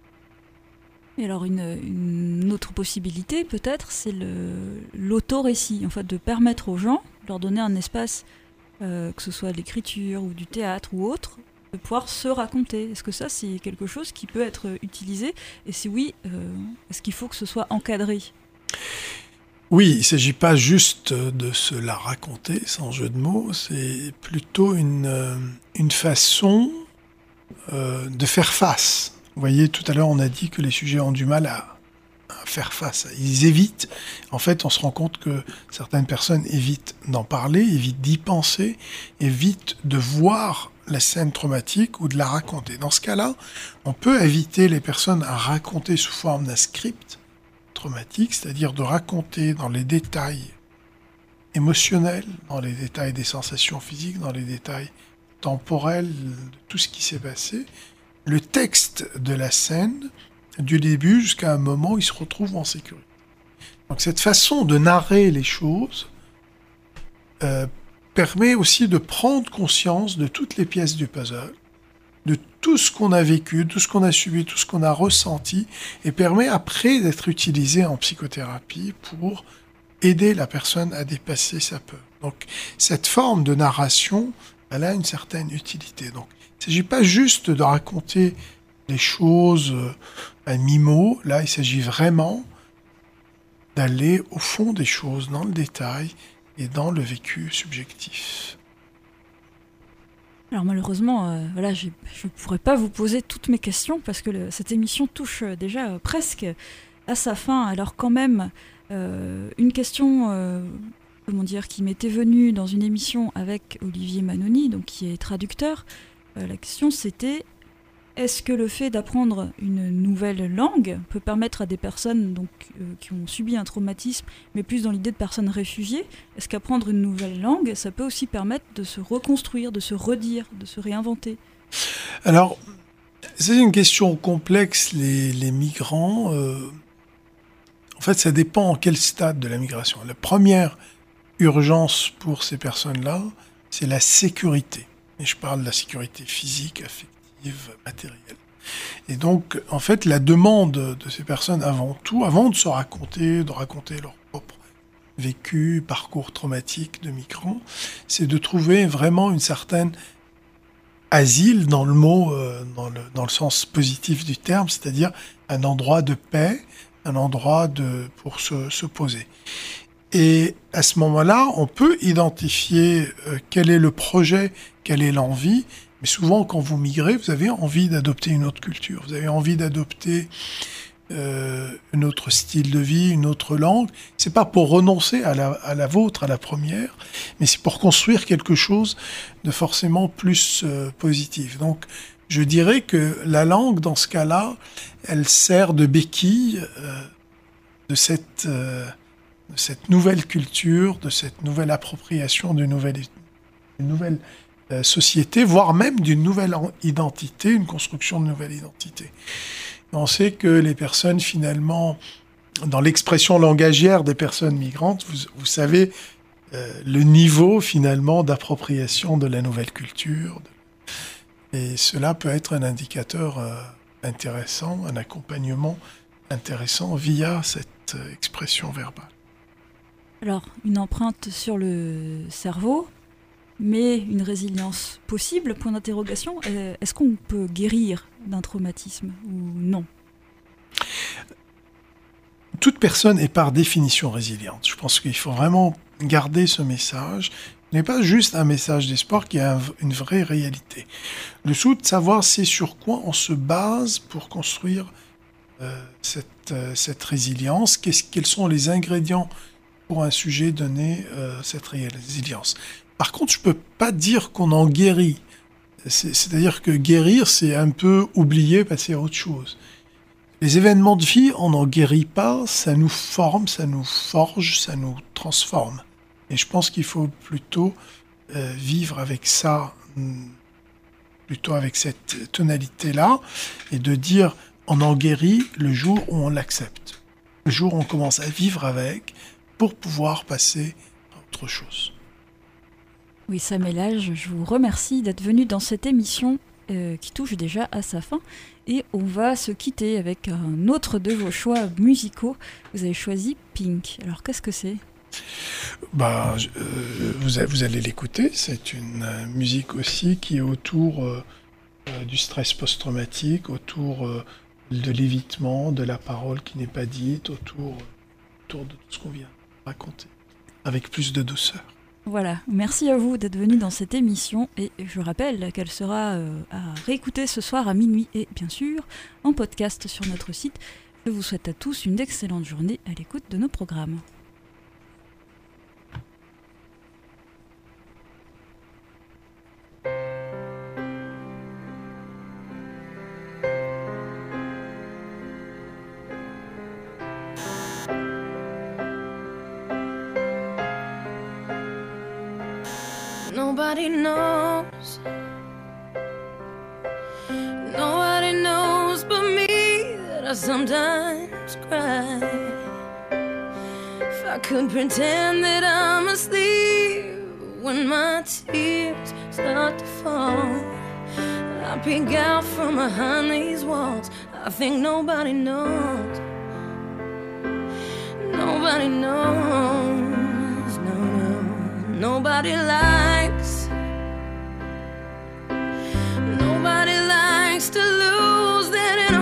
Et alors une, une autre possibilité peut-être, c'est le, l'autorécit, en fait, de permettre aux gens, de leur donner un espace, Euh, que ce soit de l'écriture ou du théâtre ou autre, de pouvoir se raconter. Est-ce que ça, c'est quelque chose qui peut être utilisé ? Et si oui, euh, est-ce qu'il faut que ce soit encadré ? Oui, il ne s'agit pas juste de se la raconter, sans jeu de mots, c'est plutôt une, euh, une façon euh, de faire face. Vous voyez, tout à l'heure, on a dit que les sujets ont du mal à faire face. Ils évitent. En fait, on se rend compte que certaines personnes évitent d'en parler, évitent d'y penser, évitent de voir la scène traumatique ou de la raconter. Dans ce cas-là, on peut inviter les personnes à raconter sous forme d'un script traumatique, c'est-à-dire de raconter dans les détails émotionnels, dans les détails des sensations physiques, dans les détails temporels de tout ce qui s'est passé, le texte de la scène du début jusqu'à un moment où ils se retrouvent en sécurité. Donc cette façon de narrer les choses euh, permet aussi de prendre conscience de toutes les pièces du puzzle de tout ce qu'on a vécu, tout ce qu'on a subi, tout ce qu'on a ressenti, et permet après d'être utilisé en psychothérapie pour aider la personne à dépasser sa peur. Donc, cette forme de narration, elle a une certaine utilité. Donc, il ne s'agit pas juste de raconter les choses à mi-mot. Là, il s'agit vraiment d'aller au fond des choses, dans le détail et dans le vécu subjectif. Alors malheureusement, euh, voilà, je ne pourrais pas vous poser toutes mes questions parce que le, cette émission touche euh, déjà euh, presque à sa fin. Alors quand même, euh, une question euh, comment dire, qui m'était venue dans une émission avec Olivier Manoni, donc qui est traducteur. Euh, la question c'était, est-ce que le fait d'apprendre une nouvelle langue peut permettre à des personnes donc, euh, qui ont subi un traumatisme, mais plus dans l'idée de personnes réfugiées, est-ce qu'apprendre une nouvelle langue, ça peut aussi permettre de se reconstruire, de se redire, de se réinventer ? Alors, c'est une question complexe, les, les migrants. Euh, en fait, ça dépend en quel stade de la migration. La première urgence pour ces personnes-là, c'est la sécurité. Et je parle de la sécurité physique, affective, matérielle. Et donc, en fait, la demande de ces personnes avant tout, avant de se raconter, de raconter leur propre vécu, parcours traumatique de migrants, c'est de trouver vraiment une certaine asile dans le mot, euh, dans, le, dans le sens positif du terme, c'est-à-dire un endroit de paix, un endroit de, pour se, se poser. Et à ce moment-là, on peut identifier euh, quel est le projet, quelle est l'envie. Mais souvent, quand vous migrez, vous avez envie d'adopter une autre culture. Vous avez envie d'adopter euh, un autre style de vie, une autre langue. C'est pas pour renoncer à la, à la vôtre, à la première, mais c'est pour construire quelque chose de forcément plus euh, positif. Donc, je dirais que la langue, dans ce cas-là, elle sert de béquille euh, de cette, euh, de cette nouvelle culture, de cette nouvelle appropriation d'une nouvelle, d'une nouvelle société, voire même d'une nouvelle identité, une construction de nouvelle identité. On sait que les personnes, finalement, dans l'expression langagière des personnes migrantes, vous, vous savez, euh, le niveau, finalement, d'appropriation de la nouvelle culture. Et cela peut être un indicateur euh, intéressant, un accompagnement intéressant via cette euh, expression verbale. Alors, une empreinte sur le cerveau, mais une résilience possible, point d'interrogation. Est-ce qu'on peut guérir d'un traumatisme ou non ? Toute personne est par définition résiliente. Je pense qu'il faut vraiment garder ce message. Ce n'est pas juste un message d'espoir qui a une vraie réalité. Le tout de savoir c'est sur quoi on se base pour construire euh, cette, euh, cette résilience. Qu'est-ce, quels sont les ingrédients pour un sujet donné euh, cette résilience ? Par contre, je ne peux pas dire qu'on en guérit. C'est, c'est-à-dire que guérir, c'est un peu oublier, passer à autre chose. Les événements de vie, on n'en guérit pas, ça nous forme, ça nous forge, ça nous transforme. Et je pense qu'il faut plutôt euh, vivre avec ça, plutôt avec cette tonalité-là, et de dire on en guérit le jour où on l'accepte. Le jour où on commence à vivre avec, pour pouvoir passer à autre chose. Oui, Samuel Alge, je vous remercie d'être venu dans cette émission euh, qui touche déjà à sa fin. Et on va se quitter avec un autre de vos choix musicaux. Vous avez choisi Pink. Alors, qu'est-ce que c'est ? bah, euh, vous, vous allez l'écouter. C'est une euh, musique aussi qui est autour euh, euh, du stress post-traumatique, autour euh, de l'évitement, de la parole qui n'est pas dite, autour, autour de tout ce qu'on vient de raconter, avec plus de douceur. Voilà, merci à vous d'être venu dans cette émission et je rappelle qu'elle sera euh, à réécouter ce soir à minuit et bien sûr en podcast sur notre site. Je vous souhaite à tous une excellente journée à l'écoute de nos programmes. Nobody knows, nobody knows but me that I sometimes cry. If I could pretend that I'm asleep when my tears start to fall, I peek out from behind these walls. I think nobody knows. Nobody knows. No, no. Nobody likes. Nobody likes to lose that inner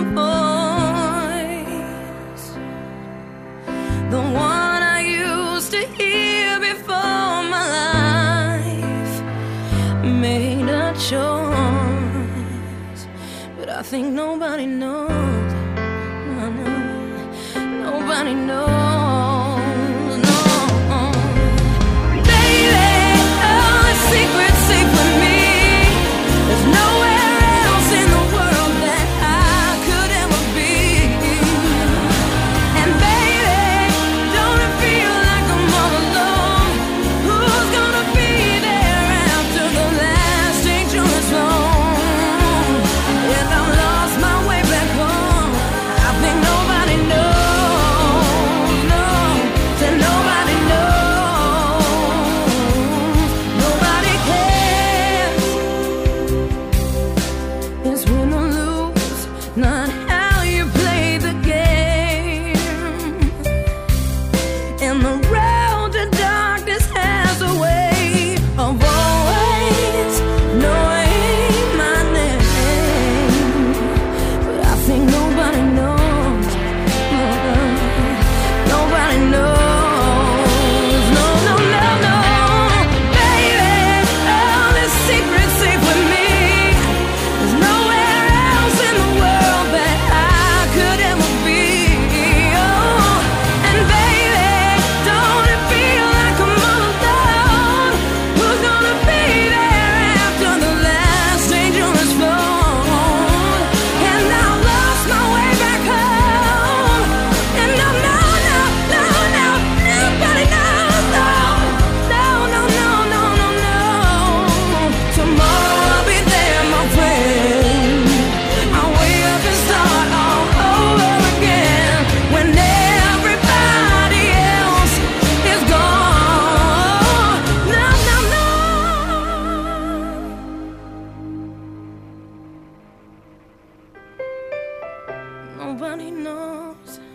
voice. The one I used to hear before my life made a choice. But I think nobody knows. No, no. Nobody knows. No. Baby, all the secrets safe with me. There's nowhere else in the world that I could ever be. And baby, don't it feel like I'm all alone? Who's gonna be there after the last dangerous zone? And I've lost my way back home. I think nobody knows. No, that nobody knows. Nobody cares. It's win or lose, not how you play the game. And the road to darkness has a way of always knowing my name. But I think nobody knows. No, no. Nobody knows. No, no, no, no. Baby, all this secret's safe with me. There's nowhere else in the world that I could ever be. Oh, and baby, don't it feel like I'm all alone? Who's gonna be there after the last dangerous road? And I lost my way back home. And no, no, no, no, no, nobody knows. No, no, no, no, no, no, no. Tomorrow I'll be there, my friend. I'll wake up and start all over again when everybody else is gone. No, no, no. Nobody knows.